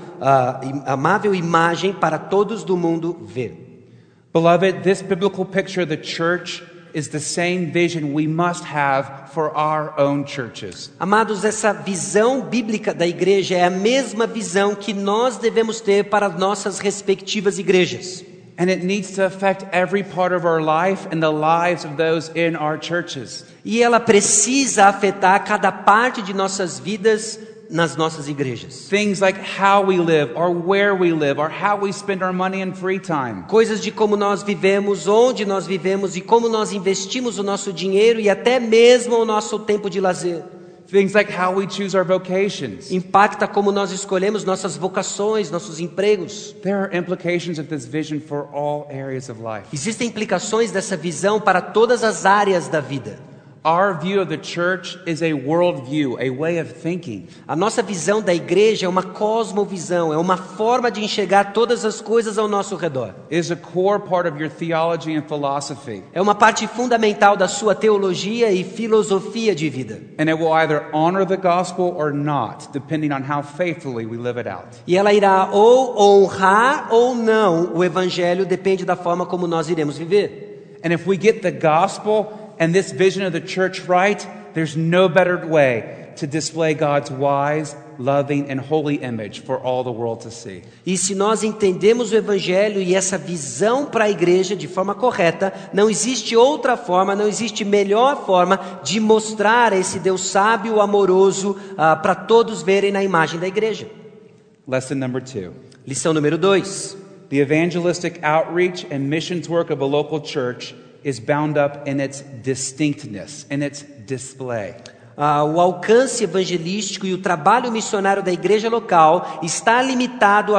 imagem para todos do mundo ver. Beloved, this biblical picture of the church is the same vision we must have for our own churches. Amados, essa visão bíblica da igreja é a mesma visão que nós devemos ter para nossas respectivas igrejas. And it needs to affect every part of our life and the lives of those in our churches. E ela precisa afetar cada parte de nossas vidas nas nossas igrejas. Things like how we live, or where we live, or how we spend our money and free time. Coisas de como nós vivemos, onde nós vivemos e como nós investimos o nosso dinheiro e até mesmo o nosso tempo de lazer. Things like how we choose our vocations. Impacta como nós escolhemos nossas vocações, nossos empregos. There are implications of this vision for all areas of life. Existem implicações dessa visão para todas as áreas da vida. Our view of the church is a worldview, a way of thinking. A nossa visão da igreja é uma cosmovisão, é uma forma de enxergar todas as coisas ao nosso redor. It is a core part of your theology and philosophy. É uma parte fundamental da sua teologia e filosofia de vida. And it will either honor the gospel or not, depending on how faithfully we live it out. E ela irá ou honrar ou não o evangelho, depende da forma como nós iremos viver. And if we get the gospel and this vision of the church right, there's no better way to display God's wise, loving, and holy image for all the world to see. E se nós entendemos o evangelho e essa visão para a igreja de forma correta, não existe outra forma, não existe melhor forma de mostrar esse Deus sábio, amoroso, para todos verem na imagem da igreja. Lesson number 2. Lição número 2. The evangelistic outreach and missions work of a local church is bound up in its distinctness, in its display. O alcance evangelístico e o trabalho missionário da igreja local está limitado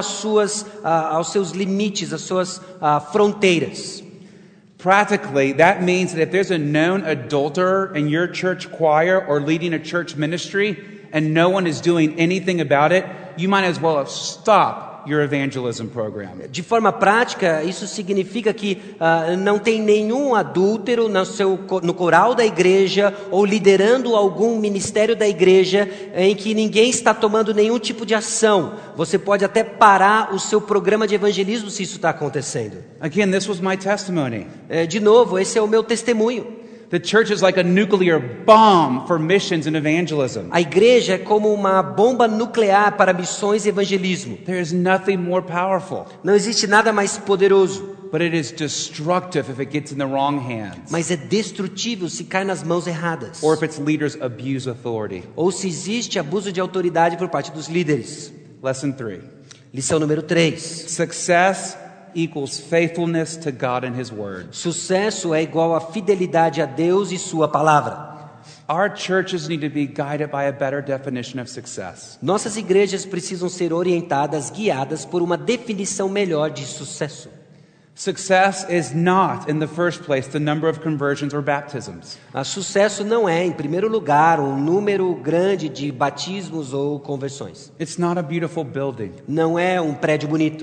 aos seus limites, às suas fronteiras. Practically, that means that if there's a known adulterer in your church choir or leading a church ministry and no one is doing anything about it, you might as well stop your evangelism program. De forma prática, isso significa que não tem nenhum adúltero no coral da igreja ou liderando algum ministério da igreja em que ninguém está tomando nenhum tipo de ação. Você pode até parar o seu programa de evangelismo se isso está acontecendo. Again, this was my testimony. De novo, esse é o meu testemunho. The church is like a nuclear bomb for missions and evangelism. A igreja é como uma bomba nuclear para missões e evangelismo. There is nothing more powerful. Não existe nada mais poderoso. But it is destructive if it gets in the wrong hands. Mas é destrutível se cai nas mãos erradas. Or if its leaders abuse authority. Ou se existe abuso de autoridade por parte dos líderes. Lesson 3. Lição número 3. Success equals faithfulness to God and His Word. Sucesso é igual a fidelidade a Deus e sua palavra. Our churches need to be guided by a better definition of success. Nossas igrejas precisam ser orientadas, guiadas por uma definição melhor de sucesso. Success is not, in the first place, the number of conversions or baptisms. Sucesso não é, em primeiro lugar, um número grande de batismos ou conversões. It's not a beautiful building. Não é um prédio bonito.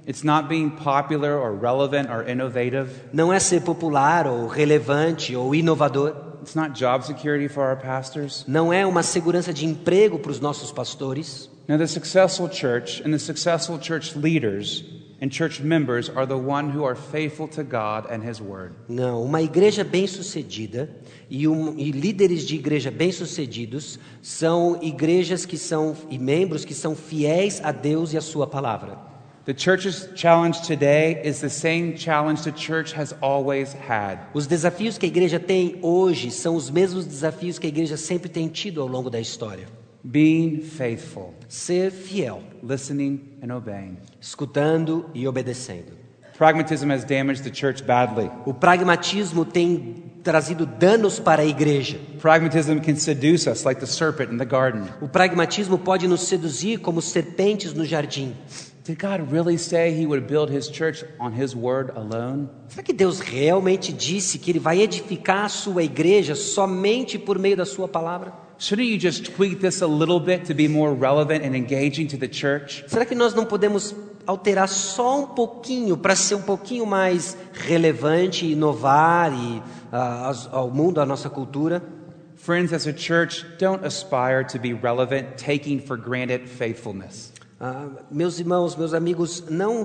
It's not being popular or relevant or innovative. Não é ser popular ou relevante ou inovador. It's not job security for our pastors. Não é uma segurança de emprego para os nossos pastores. Now, the successful church and the successful church leaders and church members are the one who are faithful to God and His Word. Não, uma igreja bem-sucedida e líderes de igreja bem-sucedidos são igrejas que são e membros que são fiéis a Deus e a sua palavra. The church's challenge today is the same challenge the church has always had. Os desafios que a igreja tem hoje são os mesmos desafios que a igreja sempre tem tido ao longo da história. Being faithful, Ser fiel, listening and obeying. escutando e obedecendo. Pragmatism has damaged the church badly. O pragmatismo tem trazido danos para a igreja. Pragmatism can seduce us like the serpent in the garden. O pragmatismo pode nos seduzir como serpentes no jardim. Did God really say He would build His church on His word alone? Será que Deus realmente disse que Ele vai edificar a sua igreja somente por meio da sua palavra? Shouldn't you just tweak this a little bit to be more relevant and engaging to the church? Será que nós não podemos alterar só um pouquinho para ser um pouquinho mais relevante, inovar e ao mundo, à nossa cultura? Friends, as a church, don't aspire to be relevant, taking for granted faithfulness. Meus irmãos, meus amigos, não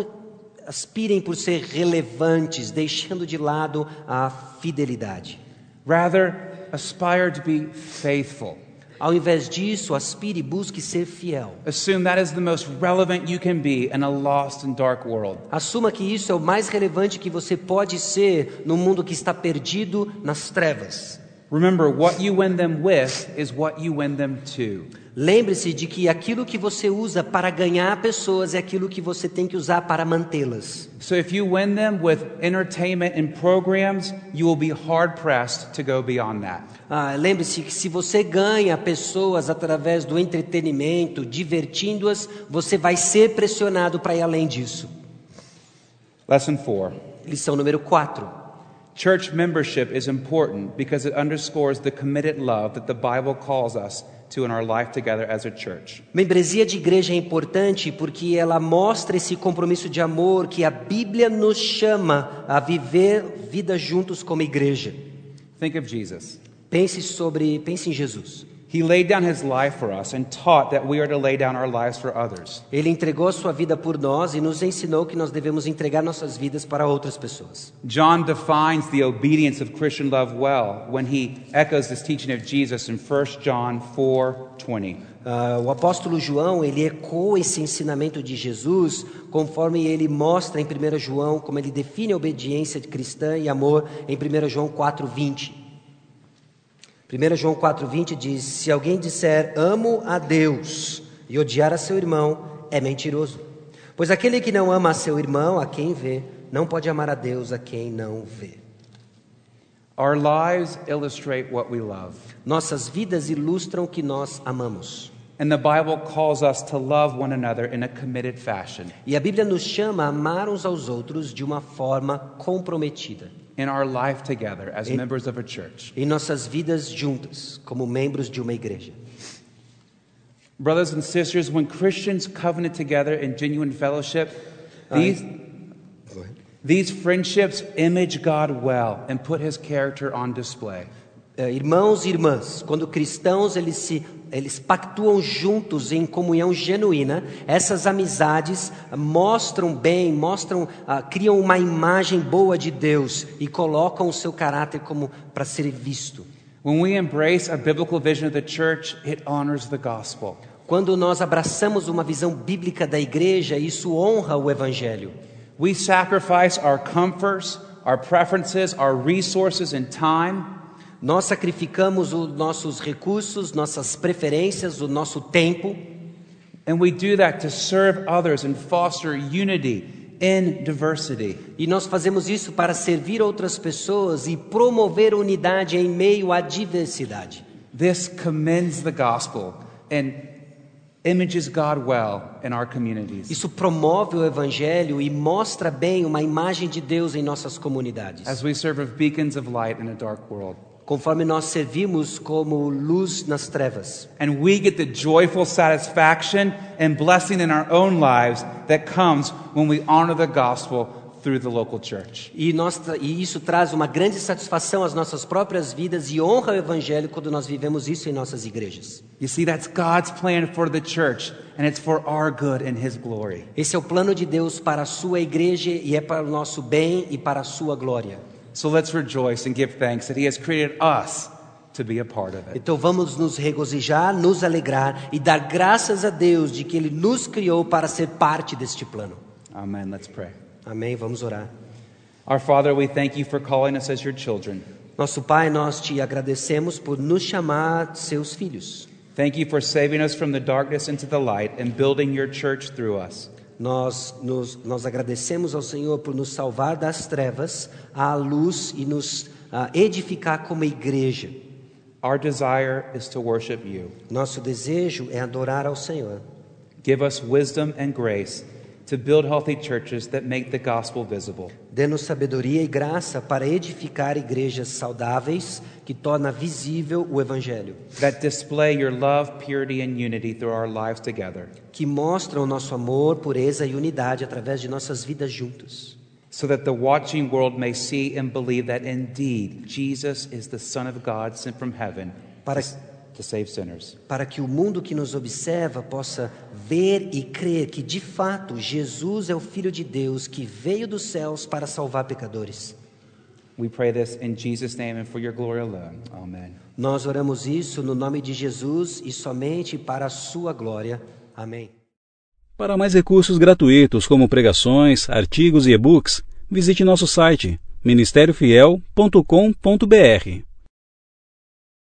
aspirem por ser relevantes, deixando de lado a fidelidade. Rather, aspire to be faithful. Ao invés disso, aspire e busque ser fiel. Assume that is the most relevant you can be in a lost and dark world. Assuma que isso é o mais relevante que você pode ser no mundo que está perdido nas trevas. Remember, what you win them with is what you win them to. Lembre-se de que aquilo que você usa para ganhar pessoas é aquilo que você tem que usar para mantê-las. So if you win them with entertainment and programs, you will be hard-pressed to go beyond that. Lembre-se que se você ganha pessoas através do entretenimento, divertindo-as, você vai ser pressionado para ir além disso. Lesson 4. Lição número 4. Church membership is important because it underscores the committed love that the Bible calls us to in our life together as a church. Membresia de igreja é importante porque ela mostra esse compromisso de amor que a Bíblia nos chama a viver vida juntos como igreja. Think of Jesus. Pense em Jesus. He laid down His life for us and taught that we are to lay down our lives for others. Ele entregou a sua vida por nós e nos ensinou que nós devemos entregar nossas vidas para outras pessoas. John defines the obedience of Christian love well when he echoes this teaching of Jesus in 1 John 4:20. O apóstolo João, ele ecoa esse ensinamento de Jesus conforme ele mostra em 1 João, como ele define a obediência cristã e amor em 1 João 4:20. 1 João 4:20 diz: se alguém disser amo a Deus e odiar a seu irmão, é mentiroso. Pois aquele que não ama a seu irmão, a quem vê, não pode amar a Deus a quem não vê. Our lives illustrate what we love. Nossas vidas ilustram o que nós amamos. And the Bible calls us to love one another in a committed fashion. E a Bíblia nos chama a amar uns aos outros de uma forma comprometida. In our life together as members of a church. Em nossas vidas juntas, como membros de uma igreja. Brothers and sisters, when Christians covenant together in genuine fellowship, these friendships image God well and put His character on display. Irmãos e irmãs, quando cristãos eles pactuam juntos em comunhão genuína, essas amizades criam uma imagem boa de Deus e colocam o seu caráter como para ser visto. When we embrace a biblical vision of the church, it honors the gospel. Quando nós abraçamos uma visão bíblica da igreja, isso honra o evangelho. We sacrifice our comforts, our preferences, our resources and time. Nós sacrificamos os nossos recursos, nossas preferências, o nosso tempo. And we do that to serve others and foster unity in diversity. E nós fazemos isso para servir outras pessoas e promover unidade em meio à diversidade. This commends the gospel and images God well in our communities. Isso promove o evangelho e mostra bem uma imagem de Deus em nossas comunidades. As we serve as beacons of light in a dark world. conforme nós servimos como luz nas trevas. And we get the joyful satisfaction and blessing in our own lives that comes when we honor the gospel through the local church. E isso traz uma grande satisfação às nossas próprias vidas e honra o evangelho quando nós vivemos isso em nossas igrejas. You see, that's God's plan for the church, and it's for our good and His glory. Esse é o plano de Deus para a sua igreja e é para o nosso bem e para a sua glória. So let's rejoice and give thanks that He has created us to be a part of it. Então vamos nos regozijar, nos alegrar e dar graças a Deus de que Ele nos criou para ser parte deste plano. Amen. Let's pray. Amém? Vamos orar. Our Father, we thank You for calling us as Your children. Nosso Pai, nós te agradecemos por nos chamar seus filhos. Thank You for saving us from the darkness into the light and building Your church through us. Nós agradecemos ao Senhor por nos salvar das trevas à luz e nos edificar como igreja. Our desire is to worship You. Nosso desejo é adorar ao Senhor. Give us wisdom and grace to build healthy churches that make the gospel visible. Dê-nos sabedoria e graça para edificar igrejas saudáveis que tornam visível o Evangelho. That display Your love, purity, and unity through our lives together. Que mostram o nosso amor, pureza e unidade através de nossas vidas juntos. So that the watching world may see and believe that indeed Jesus is the Son of God sent from heaven to save sinners. Para que o mundo que nos observa possa ver e crer que de fato Jesus é o Filho de Deus que veio dos céus para salvar pecadores. We pray this in Jesus' name and for Your glory alone. Amen. Nós oramos isso no nome de Jesus e somente para a sua glória. Amém. Para mais recursos gratuitos como pregações, artigos e e-books, visite nosso site ministériofiel.com.br.